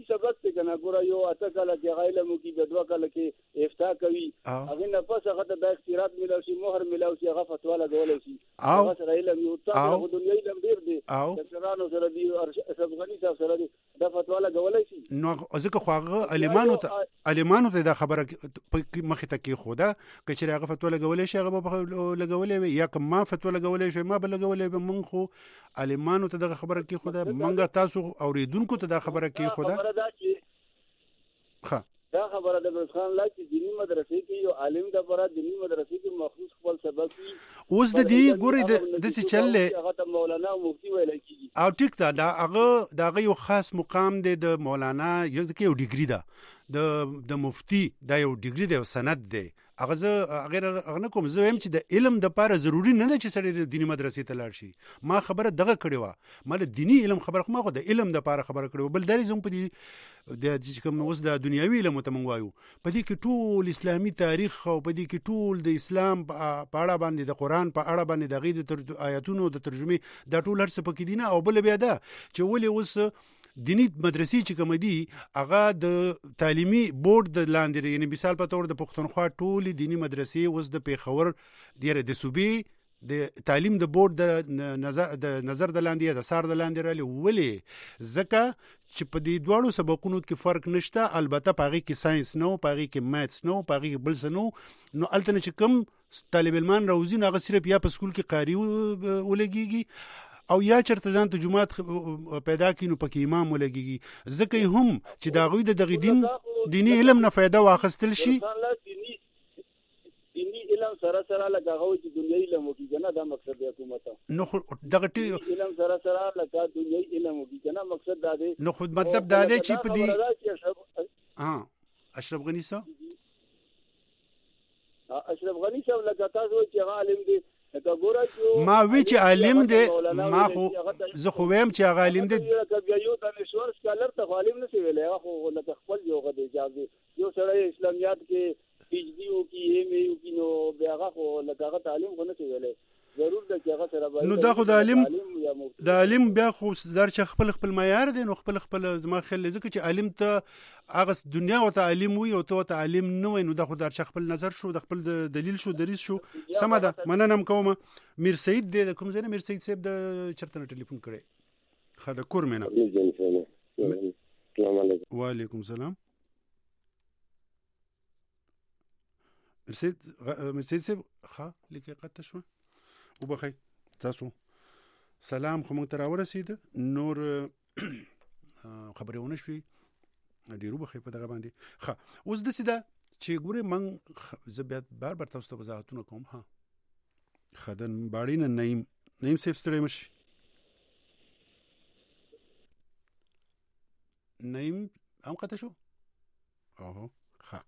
سبق څه کنه ګوره یو اته کاله کې علم کې د دوه کاله کې افتاء کوي هغه نه پس هغه د اختیارات ملو شي مهر ملو شي هغه فتوا لګولای شي هغه سره علم یو تاسو د دنیاي علم ډیر دی ډاکټرانو سره دی اشرف غنی صاحب سره دی دا فتوا لګولای شي نو ځکه خو هغه علمانو ته علمانو ته دا خبره مخې ته کې خوده کچې هغه فتوا لګولای شي هغه لګولای یا که ما فتوا لګولای شي ما به لګولای به مونږ خو علمانو ته دغه خبره کې خوده مونږ تاسو اوریدونکو ته دا خبره کې خوده ښه دا خبره د برخان لا چې دینی مدرسې کې یو عالم د پاره دینی مدرسې کې مخصوص خپل سبق وي اوس د دې ګوري د څه چلې هغه د مولانا مفتی ویل کیږي او ټیک دا دا هغه دا یو خاص مقام دی د مولانا یو ځکه یو ډیګری ده د د مفتی دا یو ډیګری دی او سند دی هغه زه غیر هغه کوم زه وایم چې د علم د لپاره ضروری نه ده چې سړی د دینی مدرسې ته لاړ شي ما خبره دغه کړې وه ما د دینی علم خبره خو ما خو د علم د لپاره خبره کړې وه بل دا زموږ په دې د چې کوم اوس د دنیاوي علم ته مونږ وایو په دې کې ټول اسلامي تاریخ او په دې کې ټول د اسلام په اړه باندې د قرآن په اړه باندې د غیر د آیاتونو د ترجمې دا ټول هر څه پکې دي نه او بل بیا ده چې ولې اوس دینی مدرسې چې کوم دي هغه د تعلیمي بورډ د لاندې یعنی مثال په تور د پښتونخوا ټول دینی مدرسې اوس د پیښور ډیره د صوبې د تعلیم د بورډ د نظر د نظر د لاندې د سار د لاندې رالي ولې ځکه چې په دې دواړو سبقونو کې فرق نشته البته پاغي کې ساينس نو پاغي کې ماثس نو پاغي کې بل څه نو نو الته چې کوم طالب علمان راوځي هغه صرف یا په سکول کې قاری ولګيږي او یا چرته ځان ته جمعات پیدا کینو پکې امام ولګيږي ځکه هم چې دا غوی د دغه دین دینی علم نه فایده واخیستل شي دینی علم سره سره لګاغو چې دنیوي علم وکړي نه دا مقصد دی حکومت نو دغه ټی علم سره سره لګا دنیوي علم وکړي نه مقصد دا دی نو خود مطلب دا دی چې په دې ها اشرف غنی صاحب اشرف غنی صاحب لګا تاسو چې عالم دی ما وی چې عالم دی ما خو زه خو ویم چې هغه عالم دی یو د نشور سکالر ته عالم نشي ویلای خو لکه خپل یو غو دی اجازه یو سره اسلامیات کې پی ایچ ډی او کې ایم ای او کې نو بیا هغه خو لکه هغه تعلیم غو نشي ویلای ضرور د هغه سره نو دا خو د عالم د عالم بیا خو در چې خپل خپل معیار دی نو خپل خپل زما خل ځکه چې عالم ته هغه دنیا او تعلیم وي او ته تعلیم نه وي نو دا خو در چې خپل نظر شو د خپل دلیل شو دریس شو سم ده مننه کوم میر سید دی کوم ځای میر سید صاحب د چرته ټلیفون کړي خاله کور مینا السلام علیکم وعلیکم السلام میر سید میر سید صاحب ښه لیکه قطه شو وبخی تاسو سلام خو مونږ ته راورسید نور خبرونه شوي ډیرو بخی په دغه باندې ښه اوس داسې ده چې ګورې مونږ زه بیا بار بار تاسو ته وضاحتونه کوم ها ښه د باړې نه نعیم نعیم صاحب ستړی مه شي نعیم هم قطع شو اوهو ښه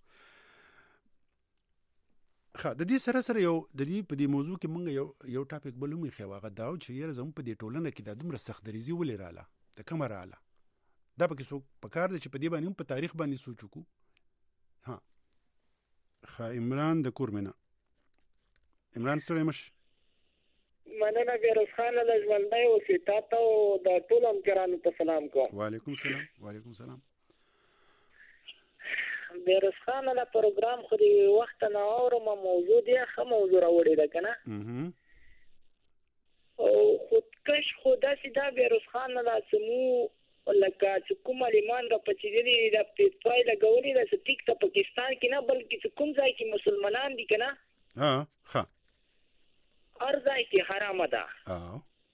ښه د دې سره سره یو د دې په دې موضوع کې مونږ یو یو ټاپک بل هم ایښی و هغه دا و چې یاره زموږ په دې ټولنه کې دا دومره سختدریزي ولې راله د کومه راله دا پکې څوک پکار دی چې په دې باندې هم په تاریخ باندې سوچ وکړو ها ښه عمران د کور مینا عمران ستړی مه شي مننه بیروز خان له ژوندی اوسې تا ته او د ټولو همکارانو ته سلام کوم وعلیکم السلام وعلیکم السلام بیروز خان له پروګرام خو د وخت نه اورم موضوع دی ښه موضوع راوړې ده که نه او خودکش خو داسې دا بیروز خان له سمو لکه چې کوم علیمان را پچېدلي دي د پیټوای لګولي ده څه ټیک ته پاکستان کې نه بلکې چې کوم ځای کې مسلمانان دي که نه ها ښه هر ځای کې حرامه ده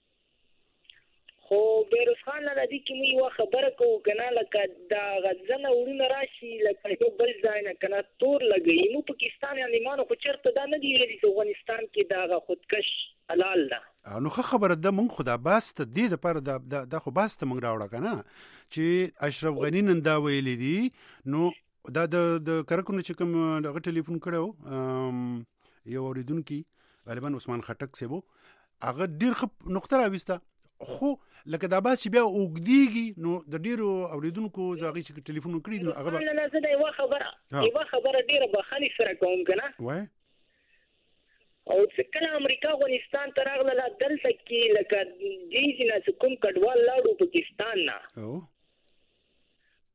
خو بیروز خان له دې کې موږ یوه خبره کوو که نه لکه د غزه نه وروڼه راشي لکه یو بل ځای نه که نه تور لګوي موږ پاکستان علیمانو خو چېرته دا نه دي ویلي چې افغانستان کې د هغه خودکش حلال ده نو ښه خبره ده مونږ خو دا بحث ته دې دپاره دا خو بحث ته مونږ راوړه که نه چې اشرف غني نن دا ویلی دي نو دا د کرکو نه چې کوم هغه ټلیفون کړی یو اورېدونکي غالبا عثمان خټک صاحب هغه ډېر ښه نقطه راویسته خو لکه دا بحث چې بیا اوږدېږي نو د ډېرو اورېدونکو زه هغې چې ټلیفون کړي نو هغه به نه زه د یوه خبره یوه خبره ډېره بخښنې سره کوم که نه وایه او چې کله امریکا افغانستان ته راغله دلته کې لکه دې ځای نه چې کوم کډوال لاړو پاکستان نه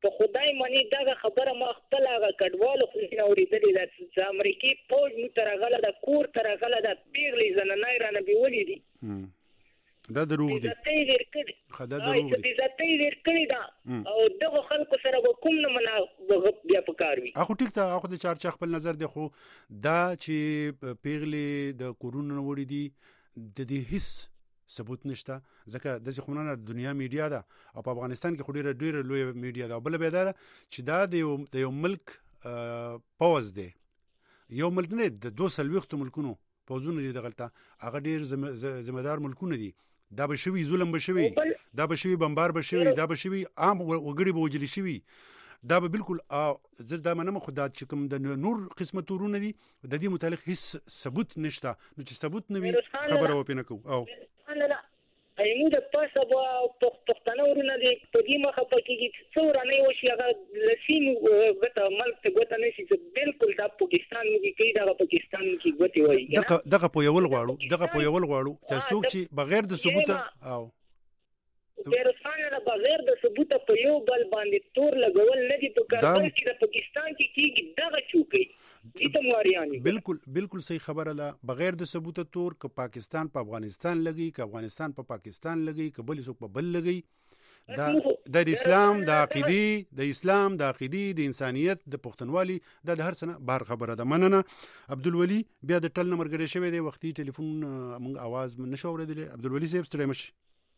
په خدای منی دغه خبره ما خپل هغه کډوالو خو نه اورېدلې ده چې امریکای فوج مو تر غله د کور تر غله د پیغلې زنانای رانه بیولې دي دا دروغ دي خدا دروغ دي ذاتي ډیر کړی دا او دغه خلکو سره کوم نه منا بیا پکار وي اخو ټیک ته اخو د چارچا خپل نظر دی خو دا چې پیغلې د کورونو وړي دي د دې هیڅ ثبوت نشته ځکه د ځخمنه د دنیا میډیا ده او په افغانستان کې خوري ډیره لوی میډیا ده بل به دا چې دا د یو ملک پوز دی یو ملک نه د دوه سلويخت ملکونو پوزونه دي دغلطه هغه ډیر ذمہدار ملکونه دي دا به شوی ظلم به شوی دا به شوی بمبار به شوی دا به شوی عام وګړي به وجلی شوی دا به بالکل زه دا منم خدای چې کوم د نور قسمه تورونه دي د دې متعلق هیڅ ثبوت نشته نو چې ثبوت نه وي خبره وپینه کو او ایمو د پاسه به پښتانه ورونه دي په دې مخه پکې څو رانه یو شي هغه لسین غته ملک ته غته نشي چې بالکل د پاکستان کې کې دا پاکستان کې غته وایي دغه دغه په یول غواړو دغه په یول غواړو چې څوک چې بغیر د ثبوت او ډیرسانه بغیر د ثبوت په یو بل باندې تور لګول نه دي په کار چې د پاکستان کې کېږي دغه چوکي بالکل بالکل صحیح خبره ده بغیر د ثبوت تور ک پاکستان په افغانستان لګي ک افغانستان په پاکستان لګي ک بل څوک په بل لګي دا د اسلام د عقیدې د اسلام د عقیدې د انسانيت د پښتونوالي د هر سنه بار خبره ده مننه عبدالولي بیا د ټل نمبر ګرې شوی دی وختي ټلیفون موږ आवाज من نشو اوریدل عبدالولي صاحب ستړي مش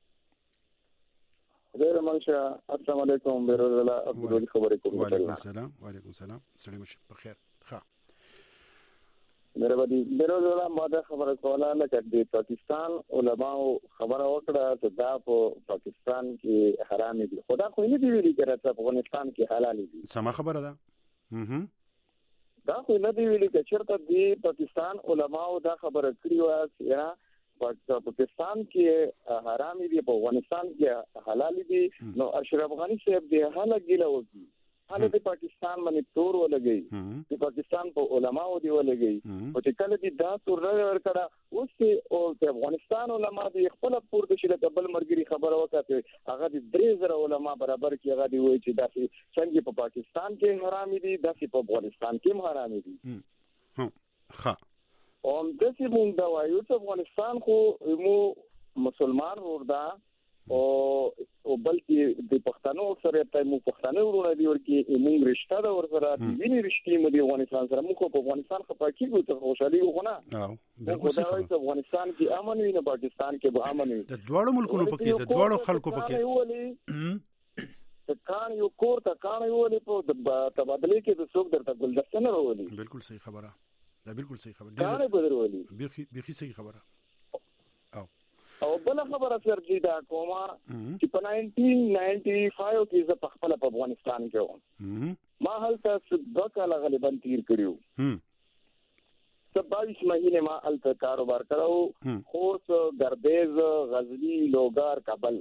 ډیر منشه السلام علیکم بیروز الله عبدالولي خبرې کوم وعلیکم السلام وعلیکم السلام ستړي مش په خیر ښه میرے بدی بیروز الله ماده خبره کوله لکه د پاکستان علماو خبره وکړه چې دا په پاکستان کې حرام دي خدا خو نه دی ویلي چې په افغانستان کې حلال دي سما خبره ده هم دا خو نه دی ویلي چې چرته دی پاکستان علماو دا خبره کړی و چې په پاکستان کې حرام دي په افغانستان کې حلال دي نو اشرف غنی صاحب دی حاله ګیله وکړي حاله د پاکستان باندې تور ولګي د پاکستان په علماو دی ولګي او چې کله دې دا تور ورکړه اوس او د افغانستان علما دی خپل پورته شي د بل مرګري خبره وکړه هغه د درې زره علما برابر کې هغه دی وایي چې دا څنګه په پاکستان کې حرام دي دا په افغانستان کې حرام دي ها ها او د دې مونږ دا وایو چې افغانستان خو مو مسلمان وردا او او بلکې د پښتنو سره ته مو پښتنو ورونه دی ورکی موږ رشتہ دا ور سره د ویني رښتې مو دی افغانستان سره موږ په افغانستان خو پاکي ته خوشالي وغونه او بالکل صحیح په افغانستان کې امن وي نه پاکستان کې به امن وي د دوړو ملکونو پکې د دوړو خلکو پکې ته کان یو کور ته کان یو ولې په تبادله کې د څوک درته ګلدستان راولي بالکل صحیح خبره دا بالکل صحیح خبره کان بدرولي بيخي بيخي صحیح خبره او بل خبره سرجی دا کومه چې په ناینټین ناینټي فایو کې زه په خپل په افغانستان کې وم ما هلته څو کال غالبا تیر کړیو څه بایس مهینه ما هلته کاروبار کړو خوست گردیز غزنی لوګر کابل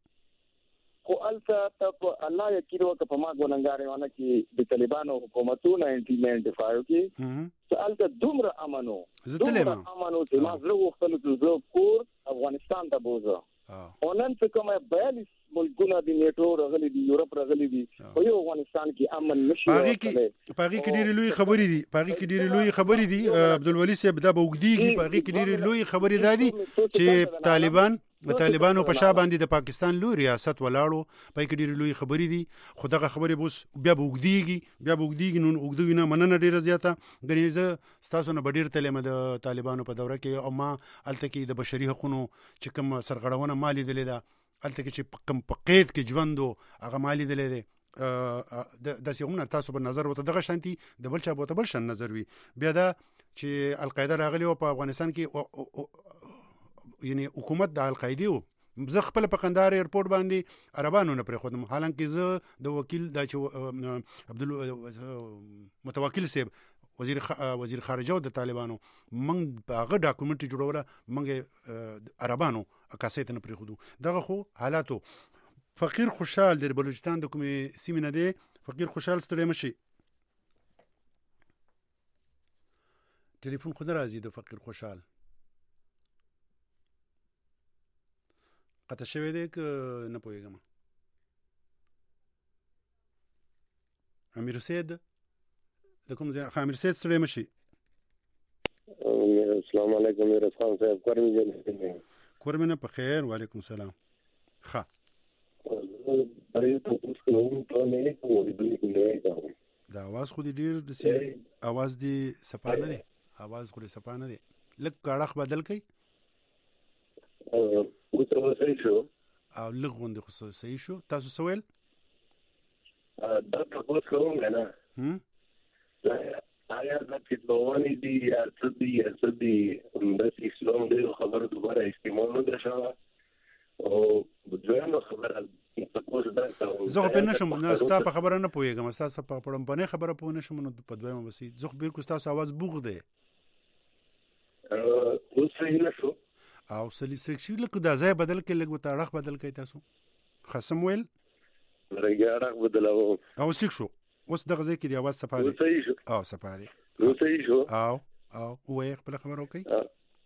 خو هلته په الله یقین وکړه په ما ګونګارې ونه کې د طالبانو حکومتونو ناینټین ناینټي فایو کې چې هلته دومره امنو دومره امنو چې ما زه وختل چې زه کور افغانستان ته بوزه او نن څه کومه بیالیس ملکونه د نیټو راغلي دي یورپ راغلي دي او یو افغانستان کې امن نشي پاغي کې پاغي کې ډېری لوی خبرې دي پاغي کې ډېری لوی خبرې دي عبدالولي صاحب دا بوګديږي پاغي کې ډېری لوی خبرې دي چې طالبان د طالبانو په شا باندې د پاکستان لوی ریاست ولاړو پای کې ډېری لوی خبرې دي خو دغه خبرې بوس بیا بوګديږي بیا بوګديږي نو وګدوي نه مننه ډېره زیاته غنیزه ستاسو نه بډیر تلمه د طالبانو په دوره کې او ما الته کې د بشري حقوقو چې کوم سرغړونه مالی دلې ده الته کې چې کوم په قید کې ژوندو هغه مالی دلې ده د سیمونه تاسو په نظر وته دغه شانتي د بل چا بوته بل شان نظر وي بیا دا چې القاعده راغلی او په افغانستان کې یعنی حکومت د القاعده زه خپل په قندهار ایرپورټ باندې عربانو نه پرې خودم حالانکه زه د وکیل د عبدال متوکل صاحب وزیر خ... وزیر خارجه د طالبانو منګ هغه ډاکومنټ جوړوله منګ عربانو اکاسیت نه پرې خودو دغه خو حالاتو فقیر خوشحال د بلوچستان د کومې سیمې نه دی فقیر خوشحال ستړي مشي ټلیفون خو نه راځي د فقیر خوشحال قطع شوی دی که نه پوهېږم امیر سید د کوم ځای امیر سید ستړي مشي. السلام علیکم امیر خان صاحب کورمه جن کورمه نه په خیر وعلیکم السلام. ښه دا आवाज خو دې ډیر د आवाज دی سپانه دی आवाज خو دې سپانه دی لږ کاړه بدل کړئ او څه صحیح شو او لږ غوندې خو صحیح شو. تاسو سوال دا تاسو کوم نه هم آیا دا پیټوانی دی یا څه دی یا څه دی د اسلام د خبرو دوباره استعمال نه شوه او بجوانو خبره زه په نشم نه ستا په خبره نه پوهیږم تاسو په پړم باندې خبره پوه نشم نو په دویمه بسې زه خو بیرکو تاسو आवाज بوغ دی او صحیح نشو او سلی سکشي لکه دا ځای بدل کې لګ وته اړه بدل کوي تاسو خصم ویل رګه اړه بدلو او څه شو اوس دغه ځای کې دی आवाज صفه دی صحیح شو او صفه دی نو صحیح شو او او وای خپل خبر وکي ا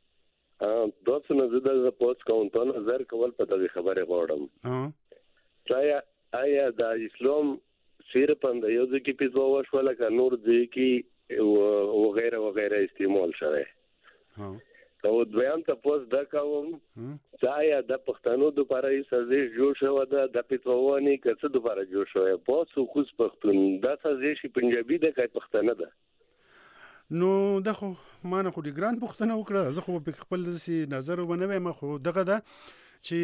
دوڅ نه زده د پوسټ کاونټون زر کول پته دی خبره غوړم ها آیا آیا د اسلام صرف اند یو ځکه پیځو وشول کا نور ځکه او غیره و غیره استعمال شوه ها او دویم ته پوسټ دا کوم چې آیا د پښتنو د لپاره یې سازش جوړ شو د د پیټوانی کڅه د لپاره جوړ شو په څو خوش پښتون دا سازش پنجابي د کای پښتنه ده نو دغه ما نه خو د ګران پښتنه وکړه زه خو په خپل دسي نظر ونه ما خو دغه ده چې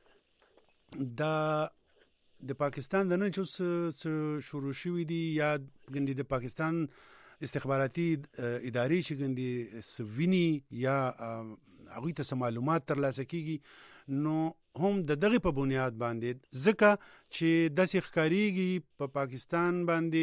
دا د پاکستان د نن چې شروع شوې دي یا ګندې د پاکستان استخباراتي ادارې چې ګندې سوینی یا هغه ته معلومات ترلاسه کیږي نو هم د دغه په بنیاد باندې ځکه چې د ښکاریږي په پاکستان باندې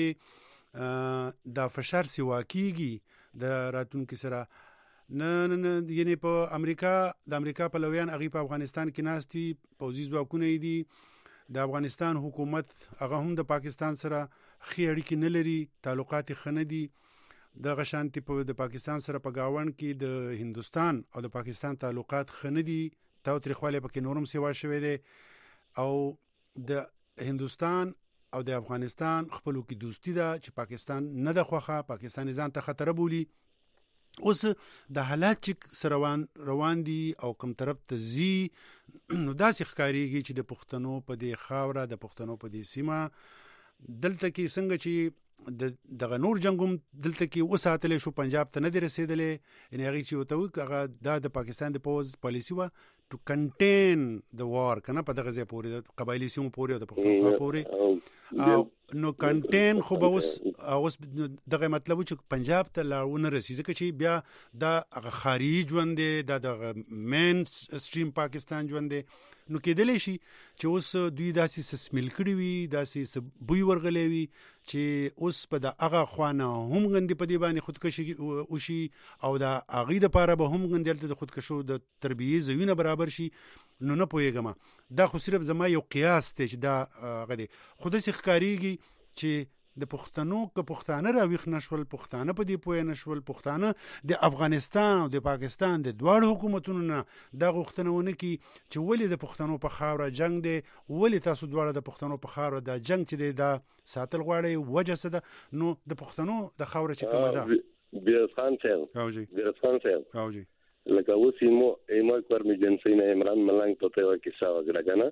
د فشار سیوا کیږي د راتونکو سره نه نه یعنی په امریکا د امریکا په لویان هغه په افغانستان کې ناشتي پوځي ځواکونه دي د افغانستان حکومت هغه هم د پاکستان سره خې اړیکې نه لري تعلقات خنه دي د غشانتي په د پاکستان سره په گاوند کې د هندستان او د پاکستان تعلقات خنه دي تاو تریخواله پکې نورم سیوا شوې ده او د هندستان او د افغانستان خپلو کې دوستی ده چې پاکستان نه د خوخه پاکستان ځان ته خطر بولي. اوس د حالات چې روان روان دي او کوم طرف ته زی نو داسې ښکاریږي چې د پښتنو په دې خاوره د پښتنو په دې سیمه دلته کې څنګه چې د دغه نور جنگوم دلته کې وساتل شو پنجاب ته نه دی رسیدلې ان هغه چې وته هغه د پاکستان د پوز پالیسی و to contain the war کنه په دغه ځای پورې د قبایلی سیمو پورې او د پښتونخوا پورې او نو کنټین خو به اوس اوس دغه مطلب چې پنجاب ته لاونه رسیږي چې بیا د خارجي ژوند د د مین سټریم پاکستان ژوند نو کېدلی شي چې اوس دوی داسې سسمل کړي وي داسې بوی ورغلې وي چې اوس په د هغه خوانه هم غندې په دی باندې خودکشي وشي او د هغې دپاره به هم غندې د خودکشو د تربیې ځایونه برابر شي نو نه پوهېږم دا خو صرف زما یو قیاس دی چې دا هغه دی خو داسې ښکارېږي چې د پښتنو که پښتانه راویښ نشول پښتانه په دې پوه نشول پښتانه د افغانستان او د پاکستان د دواړو حکومتونو نه دا غوښتنه ونه کړي چې ولې د پښتنو په خاوره جنگ دی ولې تاسو دواړه د پښتنو په خاوره دا جنگ چې دی دا ساتل غواړئ وجه څه ده نو د پښتنو د خاوره چې کومه ده بیرز خان صاحب بیرز خان صاحب لکه اوس ایمو ایمو کورمجنسي نه عمران ملنګ په توګه کې څه وکړه کنه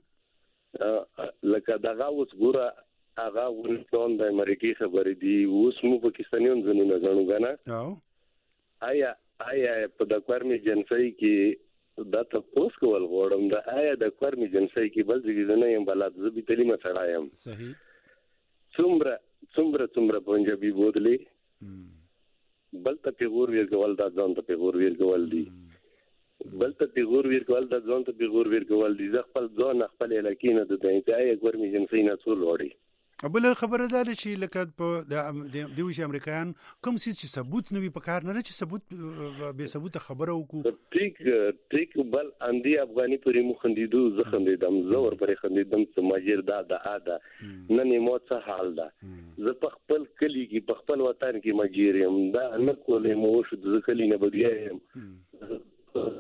لکه دغه اوس ګوره هغه ورته د امریکای خبرې دي اوس مو پاکستانیان زنونه غنو غنا آیا آیا په د کورمجنسي کې دا تاسو کول غواړم دا آیا د کورمجنسي کې بل ځای نه یم بلد زه به تعلیم سره یم صحیح څومره څومره څومره پنجابي بودلې بل ته پیغور ویل کول دا ځان ته پیغور ویل کول دي بل ته پیغور ویل کول دا ځان ته پیغور ویل کول دي ځخپل ځان خپل علاقې نه د انتهای کورمجنسي نه څول وړي بل خبره ده چې لکه په د دوی امریکایان کوم څه چې ثبوت نه وي په کار نه چې ثبوت به ثبوت خبره وکړو ټیک ټیک بل اندي افغاني پرې مخندیدو زه خندیدم زور پرې خندیدم چې ماجر دا دا ادا نن مو څه حال ده زه په خپل کلی کې په خپل وطن کې ماجر يم دا نه کولې مو شو د کلی نه بدیایم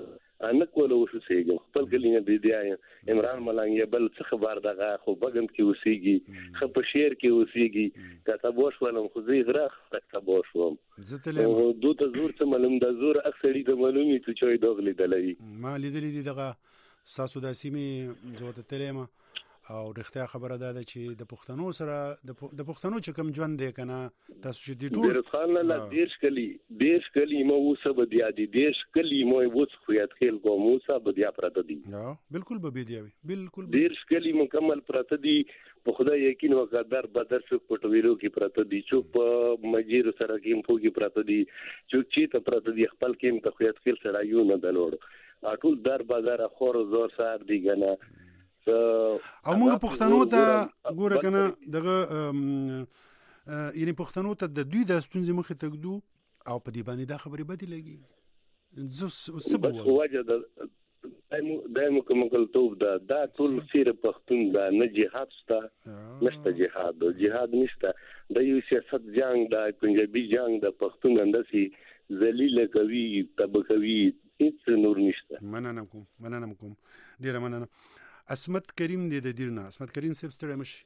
انا کوله وسېږم خپل کلینه بي دي عمران ملنګ بل څه خبر دغه خو بغم کې وسېږي خو په شهر کې وسېږي کته بوش ولم خو زی غراخ کته بوش وم زتلم دوته زور ته معلوم د زور اکثری ته معلومي ته چوي دوغلی دلې ما لیدلې دي دغه ساسو د سیمې زوته تلما او رښتیا خبره ده چې د پښتنو سره د پښتنو چې کوم ژوند دی کنه تاسو چې دی ټول خان لا دیش کلی دیش کلی مو وسه بدیا دي دیش کلی مو وڅ خویات خیل کو موسی بدیا پراته دي ها بالکل به بدیا وي بالکل دیش کلی مکمل پراته دي په خدای یقین وقدر بدر څوک پټویرو کې پراته دي څوک په مجیر سره کې په کې پراته دي څوک چې ته پراته دي خپل کې ته خویات خیل سره یو نه دلوړ ټول در بازار خور زور سار دي کنه او موږ پښتنو ته ګوره کنه دغه یعنی پښتنو ته د دوی د ستونزې مخې ته ګدو او په دې باندې دا خبرې بدې لګي زه سبب وجه د دایمو دایمو کوم کلتوب دا دا ټول سیر پښتون دا نه جهاد شته نشته جهاد جهاد نشته د یو سیاست جنگ دا پنجابي جنگ د پښتون اندسي ذلیل کوي تبکوي هیڅ نور نشته مننه کوم مننه کوم ډیره مننه اسمت کریم دې د دیرنا اسمت کریم صاحب ستړی مشي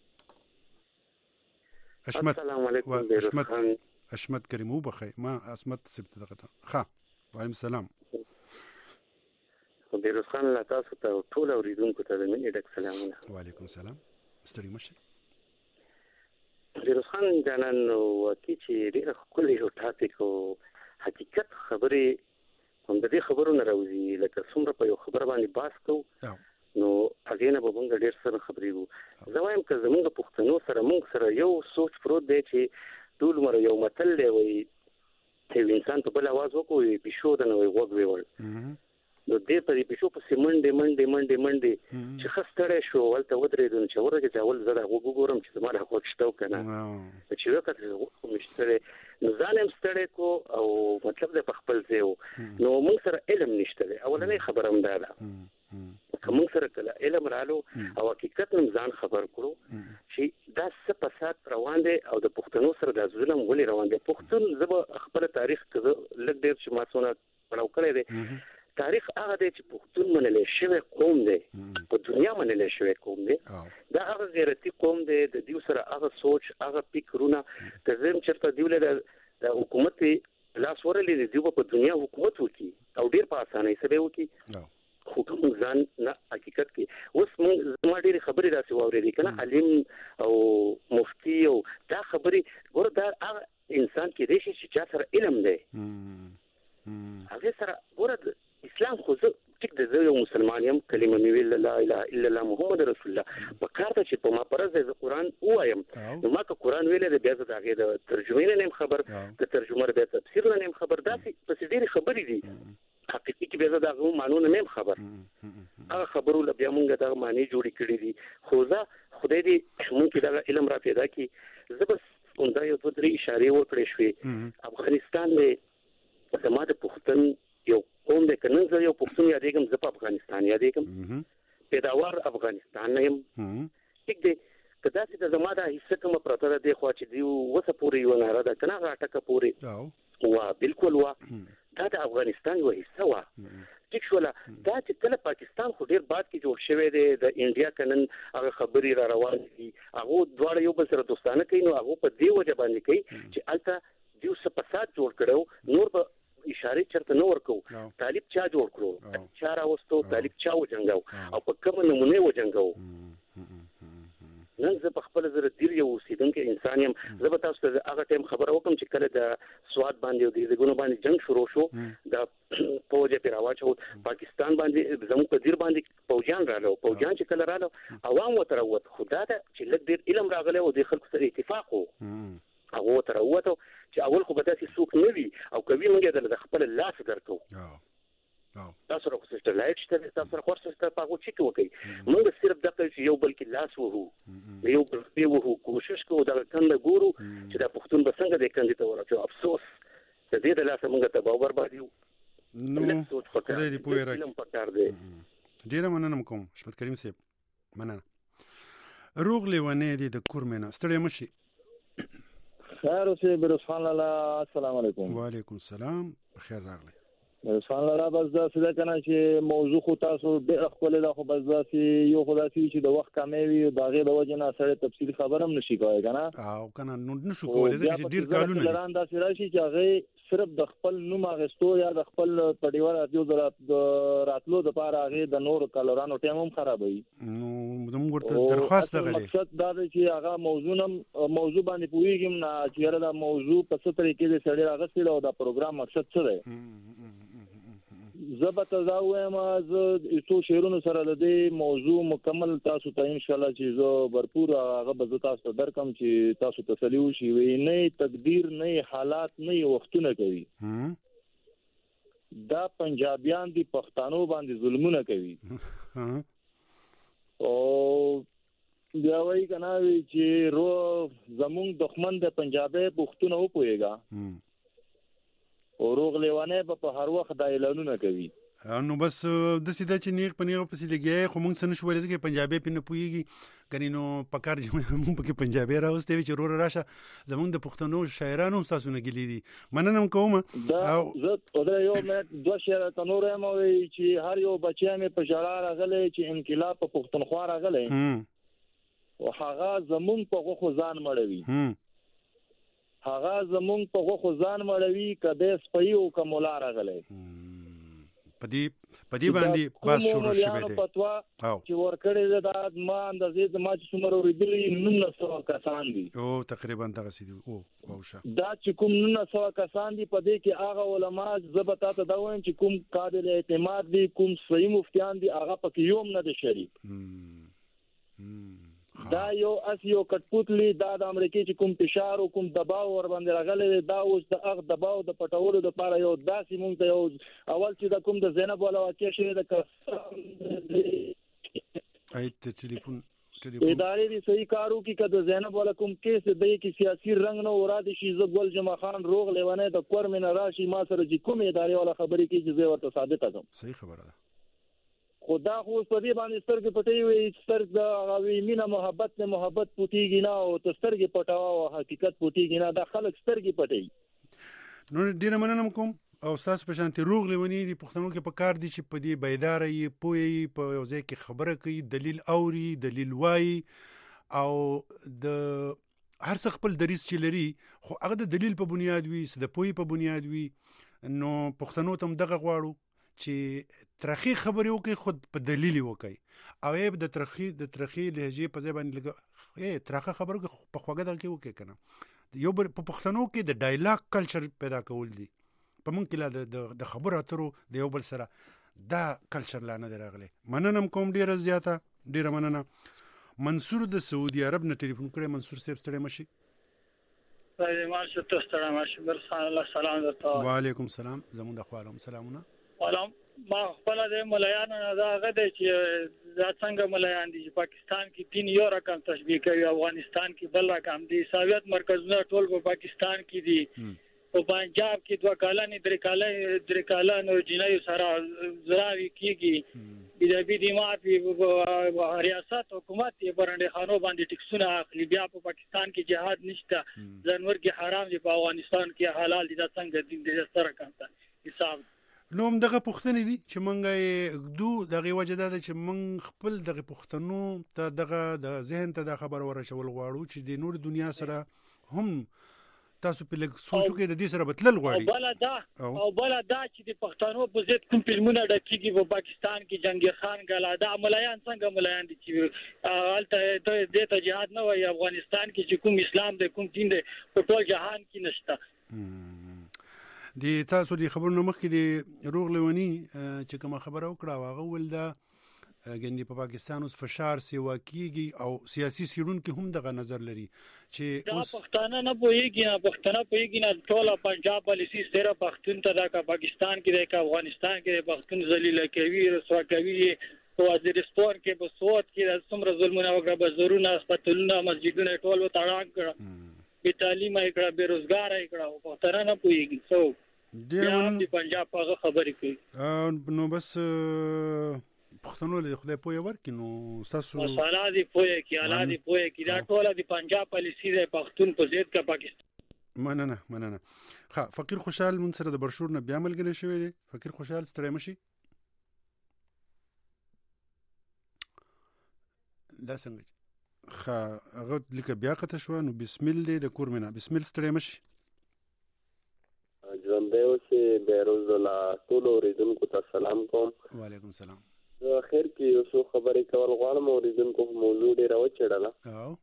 اشمت السلام علیکم اشمت اشمت کریم وبخي ما اسمت صاحب ته دغه ها وعلیکم السلام خو بیروز خان لا تاسو ته ټول اوریدونکو ته د مننې ډک سلامونه وعلیکم السلام ستړي مشي بیروز خان جانان وکی چې ډېر ښکلی یو ټاپک او حقیقت خبرې هم د دې خبرو نه راوځي لکه څومره په یو خبره باندې بحث کوو نو هغه نه به موږ ډېر سره خبرې وو زه وایم که زموږ پښتنو سره موږ سره یو سوچ پروت دی چې ټول مر یو متل دی وایي چې انسان په بل आवाज وکوي پښو د نوې غوږ ویول نو دې په دې پښو په منډه منډه منډه منډه چې خستړې شو ولته ودرېدل چې ورته ځاول زړه وګورم چې زما د خوښ شتو کنه چې وکړه مشتره نو ځانم ستړې کو او مطلب د خپل ځای نو موږ سره علم نشته اولنې خبره هم ده کوم سره کله علم رالو او حقیقت هم ځان خبر کړو چې دا څه فساد روان دي او د پښتنو سره د ظلم ولې روان دي پښتون زب خپل تاریخ لږ ډیر چې ما څونه پړاو کړی دی تاریخ هغه دی چې پښتون منلې شوی قوم دی په دنیا منلې شوی قوم دی دا هغه غیرتی قوم دی د دې سره هغه سوچ هغه فکرونه که زم چرته دیول د حکومت لاس ورلې دی په دنیا حکومت وکي او ډیر په اسانۍ سره وکي خو کوم ځان نه حقیقت کې اوس موږ زما ډېری خبرې داسې واورېدې کنه عالم او مفتي او دا خبرې ګوره دا هغه انسان کې دی چې چا سره علم دی هغه سره ګوره اسلام خو زه ټیک د زه یو مسلمان یم کلمه مې ویل لا اله الا الله محمد رسول الله په کار ته چې په ما پرځ د قرآن وایم نو ما که قرآن ویل د بیا د هغې د ترجمې نه خبر د ترجمه د تفسیر نه خبر داسې پسې ډېرې خبرې دي حقیقي کې به زه دغه معنی نه خبر هغه خبرو لبیا مونږ دغه معنی جوړې کړې دي خو زه خدای دې مونږ دغه علم را پیدا کړي زه بس اوندا یو څه درې اشاره وکړې شوې افغانستان دې زما د پښتون یو قوم دې کنه زه یو پښتون یادېږم زه په افغانستان یادېږم پیداوار افغانستان نه یم ټیک دی که داسې د زما د حصه کومه پرته ده دی خو چې دی وسه پورې یو ناره ده که نه هغه اټکه پورې وا بالکل وا دا د افغانستان یو حصه وا ټیک شوله دا چې کله پاکستان خو ډېر بعد کې جوړ شوی دی د انډیا که نن هغه خبرې را روان دي هغه دواړه یو بل سره دوستانه کوي نو هغه په دې وجه باندې کوي چې هلته دوی څه فساد جوړ کړی نور به اشاره چرته نه ورکو طالب چا جوړ کړو چا راوستو طالب چا وجنګاو او په کومه نمونه وجنګاو نن زه په خپل زړه دیر یو اوسیدونکی انسان یم زه به تاسو ته هغه ټایم خبره وکړم چې کله د سواد باندې او د زګونو باندې جنگ شروع شو د فوج په راواچو پاکستان باندې زموږ په دیر باندې فوجان رااله فوجان چې کله رااله عوام وتر وت خدا ته چې لږ ډیر علم راغله او د خلکو سره اتفاق وو هغه تر وته چې اول خو به تاسو سوق نه وي او کوي موږ د خپل لاس درکو تاسو راکو سره لایټ شته تاسو سره خورس سره پاغو چې کوي موږ صرف دغه یو بلکې لاس وو یو بل په وو کوشش کوو دا څنګه ګورو چې د پښتون به څنګه د کندې ته ورته افسوس د دې د لاس موږ ته باور باندې نو خدای دې پوهه راکړي ډیر مننه کوم شپت کریم صاحب مننه روغ لیوانه دي د کورمنه ستړي مشي خیر اوسې بیروز خان لاله السلام علیکم وعلیکم السلام بخیر راغلی سان لرا بس دا څه کنه چې موضوع خو تاسو ډېر خپل دا خو بس دا یو خدای چې د وخت کمې وي دا غي د وجه نه سره تفصیل خبرم نشي کوي کنه او کنه نشو کولای چې ډیر کارونه لران دا سره شي چې هغه صرف د خپل نوم غستو یا د خپل پډیوال راتلو د راتلو د پاره هغه د نور کلورانو ټیم هم خرابوي نو زموږ ورته درخواست غلې مقصد دا دی چې هغه موضوع نم موضوع باندې پوېږم نه چې دا موضوع په څه طریقې د سړی راغستل او دا پروګرام مقصد څه دی زبط زاویم از ایتو شیرونو سره د دې موضوع مکمل تاسو ته ان شاء الله چې زه برپور هغه به تاسو درکم چې تاسو تسلی وشي وي نه تقدیر نه حالات نه وختونه کوي دا پنجابیان دي پښتنو باندې ظلمونه کوي او بیا وایي کنه چې رو زمونږ دښمن د پنجابي پښتون او پويګا او روغ لیوانه په هر وخت د اعلانونه کوي نو بس د سیده چې نیغ پنیغه پسې لګي خو موږ سن شو ولې چې پنجابي پنه پويږي کني نو پکار چې موږ پکې پنجابي راوستي چې رور راشه زمونږ د پښتنو شاعرانو تاسو نه ګلې دي مننه کوم او زه دا یو مې دوه شعر تنور مې وي چې هر یو بچی مې په جړا راغلی چې انقلاب په پښتونخوا راغلی او هغه زمونږ په غو ځان مړوي هغه زمونږ په غوخو ځان مړوي کده سپیو کوملا راغلی پدی پدی باندې باز شروع شوه دی پتوا چې ورکړې دا ما اندازې د ما چې څومره ورېدلې نن څو کسان دي او تقریبا دغه سي دي او واوشه دا چې کوم نن څو کسان دي په دې کې هغه علما زبتا ته دا وایم چې کوم قابل اعتماد دي کوم صحیح مفتیان دي هغه پکې یوم نه دي شریک دا یو اس یو کټپوتلی دا د امریکای چې کوم فشار او کوم دباو ور باندې راغلی دا اوس د اغ دباو د پټولو د لپاره یو داسې مونږ ته یو اول چې د کوم د زینب ولا واقع شوی د ایت ټلیفون ټلیفون ادارې دي صحیح کارو کې کده زینب ولا کوم کیس دی کې سیاسي رنگ نه ورادي شي زګول جمع خان روغ لیوانه د کور من راشي ما سره چې کوم ادارې ولا خبرې کې چې زه ورته ثابت کوم صحیح خبره ده خدا خو په دې باندې سترګې پټې وي سترګې د غوي مینا محبت نه محبت پټيږي نه او سترګې پټاوه او حقیقت پټيږي نه دا خلک سترګې پټي نو ډیر مننه کوم او تاسو په شانتي روغ لونی دي پښتنو کې په کار دي چې په دې بیدار یې پوي په یو ځای کې خبره کوي دلیل اوري دلیل وایي او د هر څه خپل دریس چې لري خو هغه د دلیل په بنیاد وي د پوي په بنیاد وي نو پښتنو ته دغه غواړو چې ترخی خبرې وکي خود په دلیل وکي او یې د ترخی د ترخی لهجه په ځای باندې لګ اے ترخه خبرو کې په خوګه د کې وکي کنه یو په پښتنو کې د ډایلاګ کلچر پیدا کول دي په مونږ کې د د خبرو اترو د یو بل سره دا کلچر لا نه راغلی مننه کوم ډیره زیاته ډیره مننه منصور د سعودي عرب نه ټلیفون کړی منصور صاحب ستړي مشي وای ما ستاسو ستړي مشي برسان الله سلام درته وعلیکم السلام زمون د خپلوم سلامونه علم ما خپل د ملایانو نه دا غده چې دا څنګه ملایان دي چې پاکستان کې دین یو رقم تشبیه کوي افغانستان کې بل رقم دي ساویت مرکزونه ټول په پاکستان کې دي په پنجاب کې دوه کالانې درې کالانې درې کالانو جنایي سره زراوي کیږي د بي دي ما ریاست حکومت یې برنده خانو باندې ټیکسونه اخلي بیا په پاکستان کې جهاد نشته ځنور کې حرام دي په افغانستان کې حلال دي دا څنګه دین د سره کانته حساب نو دغه پښتنې دي چې مونږه دو دغه وجه ده چې مونږ خپل دغه پښتنو ته دغه د ذهن ته د خبر ورشول غواړو چې د نور دنیا سره هم تاسو په لږ سوچو کې د دې سره بتلل غواړي او بل دا او بل دا چې د پښتنو په ضد کوم فلمونه ډکېږي په پاکستان کې جنگیر خان غلا دا ملایان څنګه ملایان دي چې الته د ته جهاد نه وي افغانستان کې چې کوم اسلام د کوم دین د په ټول جهان کې نشته د تاسو د خبرونو مخکې د روغ لونی چې کوم خبره وکړه واغه ول دا ګندې په پاکستان اوس فشار سیوا کیږي او سیاسي سیرون کې هم دغه نظر لري چې اوس پښتانه نه پوهیږي نه پښتانه پوهیږي نه ټول پنجاب پالیسي سره پښتون ته دا پاکستان کې د افغانستان کې پښتون ذلیل کوي رسوا کوي په وزیرستان کې په سواد کې د څومره ظلمونه وکړه بزرونه هسپتالونه مسجدونه ټول وتاړان کړه بې تعلیمه کړه بې روزګاره کړه پښتانه نه پوهیږي څو ډیر د پنجاب هغه خبرې کوي نو بس پښتنو له خدای پوهه ورکې نو تاسو مساله دی پوهه کې اعلی دی پوهه کې دا ټول د پنجاب پالیسي د پښتون په ضد کا پاکستان مننه مننه ها فقیر خوشحال مون سره د برشور نه بیا ملګری شوی دی. فقیر خوشحال ستړی مشي. دا څنګه ها هغه لیکه بیا قطه شو نو بسمل دی د کور مینا بسمل ستړی مشي. ژوندی اوسې بهروز الله ټولو اورېدونکو ته سلام کوم. وعلیکم سلام. زه اخر کې یو څو خبرې کول غواړم. اورېدونکو په موضوع ډېره وچېړله. او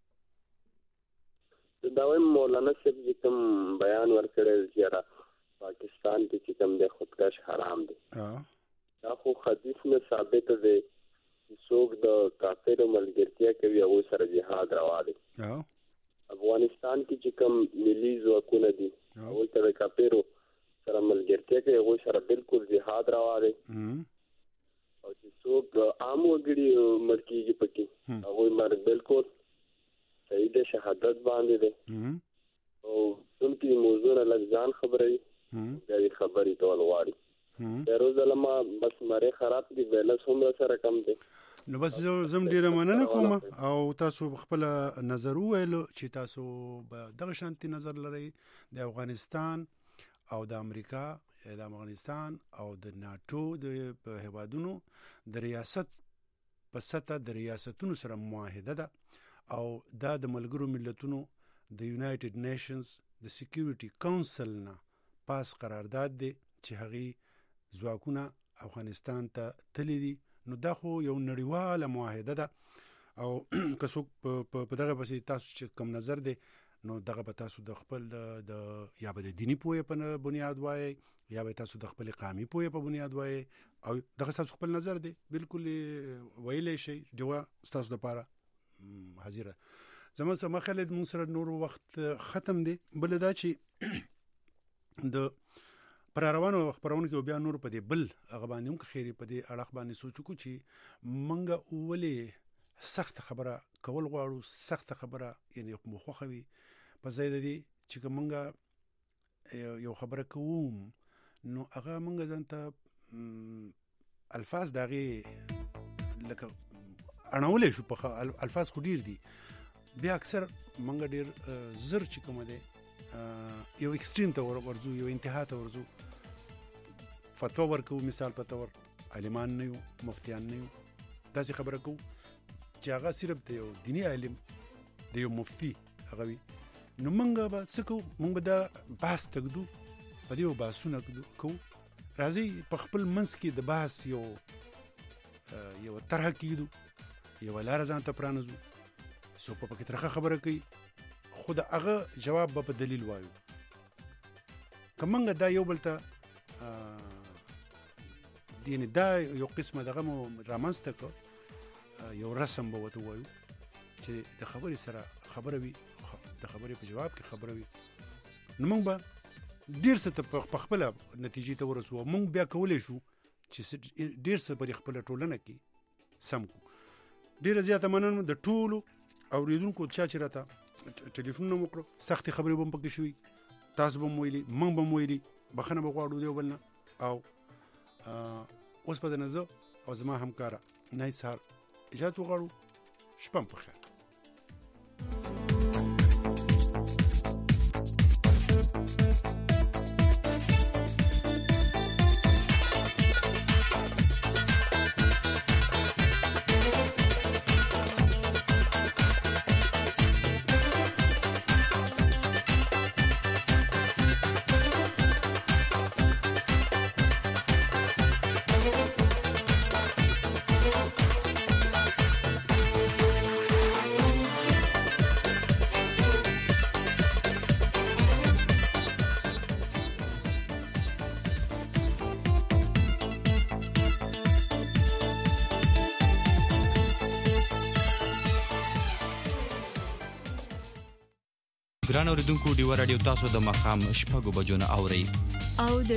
دا وایم مولانا صاحب چې کوم بیان ورکړی چې یاره پاکستان کې چې کوم دی خودکش حرام دی. دا خو حدیث نه ثابت دی چې څوک د کافرو ملګرتیا کوي هغوی سره جهاد روا دی. افغانستان کې چې کوم ملي ځواکونه دي هغوی ته د کافرو سره ملګرتیا کوي هغوی سره بالکل جهاد روا دی. او چې څوک عام وګړي مړ کېږي پکې هغوی مرګ بالکل صحیح دی، شهادت باندې دی. او څومره موضوع نه لږ ځان خبروي بیا یې خبرې کول غواړي. بهروز علما بس مری خراب دي بیلنس هم سره کم دی. نو بس زم ډیره مننه کوم او تاسو خپل نظر وویلو چې تاسو به دغه شانتي نظر لرئ د افغانستان او د امریکا د افغانستان او د ناتو د هیوادونو د ریاست په سطح د ریاستونو سره معاهده ده او دا د ملګرو ملتونو د یونایټډ نیشنز د سکیورټي کونسل نه پاس قرارداد دی چې هغې ځواکونه افغانستان ته تللی دي. نو دا خو یو نړیواله معاهده ده او که څوک په دغه پسې تاسو چې کوم نظر دی نو دغه به تاسو د خپل د یا به د دیني پوهې په بنیاد وایي یا به تاسو د خپل قامي پوهې په بنیاد وایي او دغه تاسو خپل نظر دی بالکل ویلی شئ. جوا ستاسو دپاره حاضره. زما سره خالد مون سره نور وخت ختم دی. بل دا چې د پر روانو خبرونه کې بیا نور په دې بل هغه باندې هم خیری په دې اړه باندې سوچ کو چې منګه ولې سخت خبره کول غواړو. سخت خبره یعنی مخوخوي په ځای د دې چې منګه یو خبره کوم نو هغه منګه ځانته الفاظ داغي لکه اړولې شو په الفاظ خو ډیر دي. بیا اکثر منګه ډیر زر چې کوم دی یو ایکستریم ته ورځو یو انتها ته ورځو. فتوا ورکو مثال په تور عالمان نه یو مفتیان نه یو داسې خبره کو چې هغه صرف د یو دینی عالم د یو مفتی هغه وي. نو منګه به څه کوو موږ به دا بحث تګدو په دې یو بحثونه کوو. راځئ په خپل منځ کې د بحث یو یو طرحه کېږدو یو لاره ځان ته پرانځو. څوک په پکې ترخه خبره کوي خو د هغه جواب به په دلیل وایو. که موږ دا یو بل ته یعنې دا یو قسمه دغه مو رامنځته کړه یو رسم به ورته وایو چې د خبرې سره خبره وي د خبرې په جواب کې خبره وي. نو موږ به ډېر څه ته په خپله نتیجې ته ورسو. موږ بیا کولی شو چې ډېر څه په خپله ټولنه کې سم کړو. ډېره زیاته مننه د ټولو اورېدونکو چا چې راته ټلیفونونه مو کړو. سختې خبرې به هم پکې شوي تاسو به مو ویلي موږ به مو ویلي بخښنه به غواړو د یو بل نه. او اوس په دنه زه او زما همکاره نهید سهار اجازت وغواړو. شپه مو په خیر. ګران اوریدونکو ډیوه رادیو تاسو د مخام شپږو بجو نه اورئ او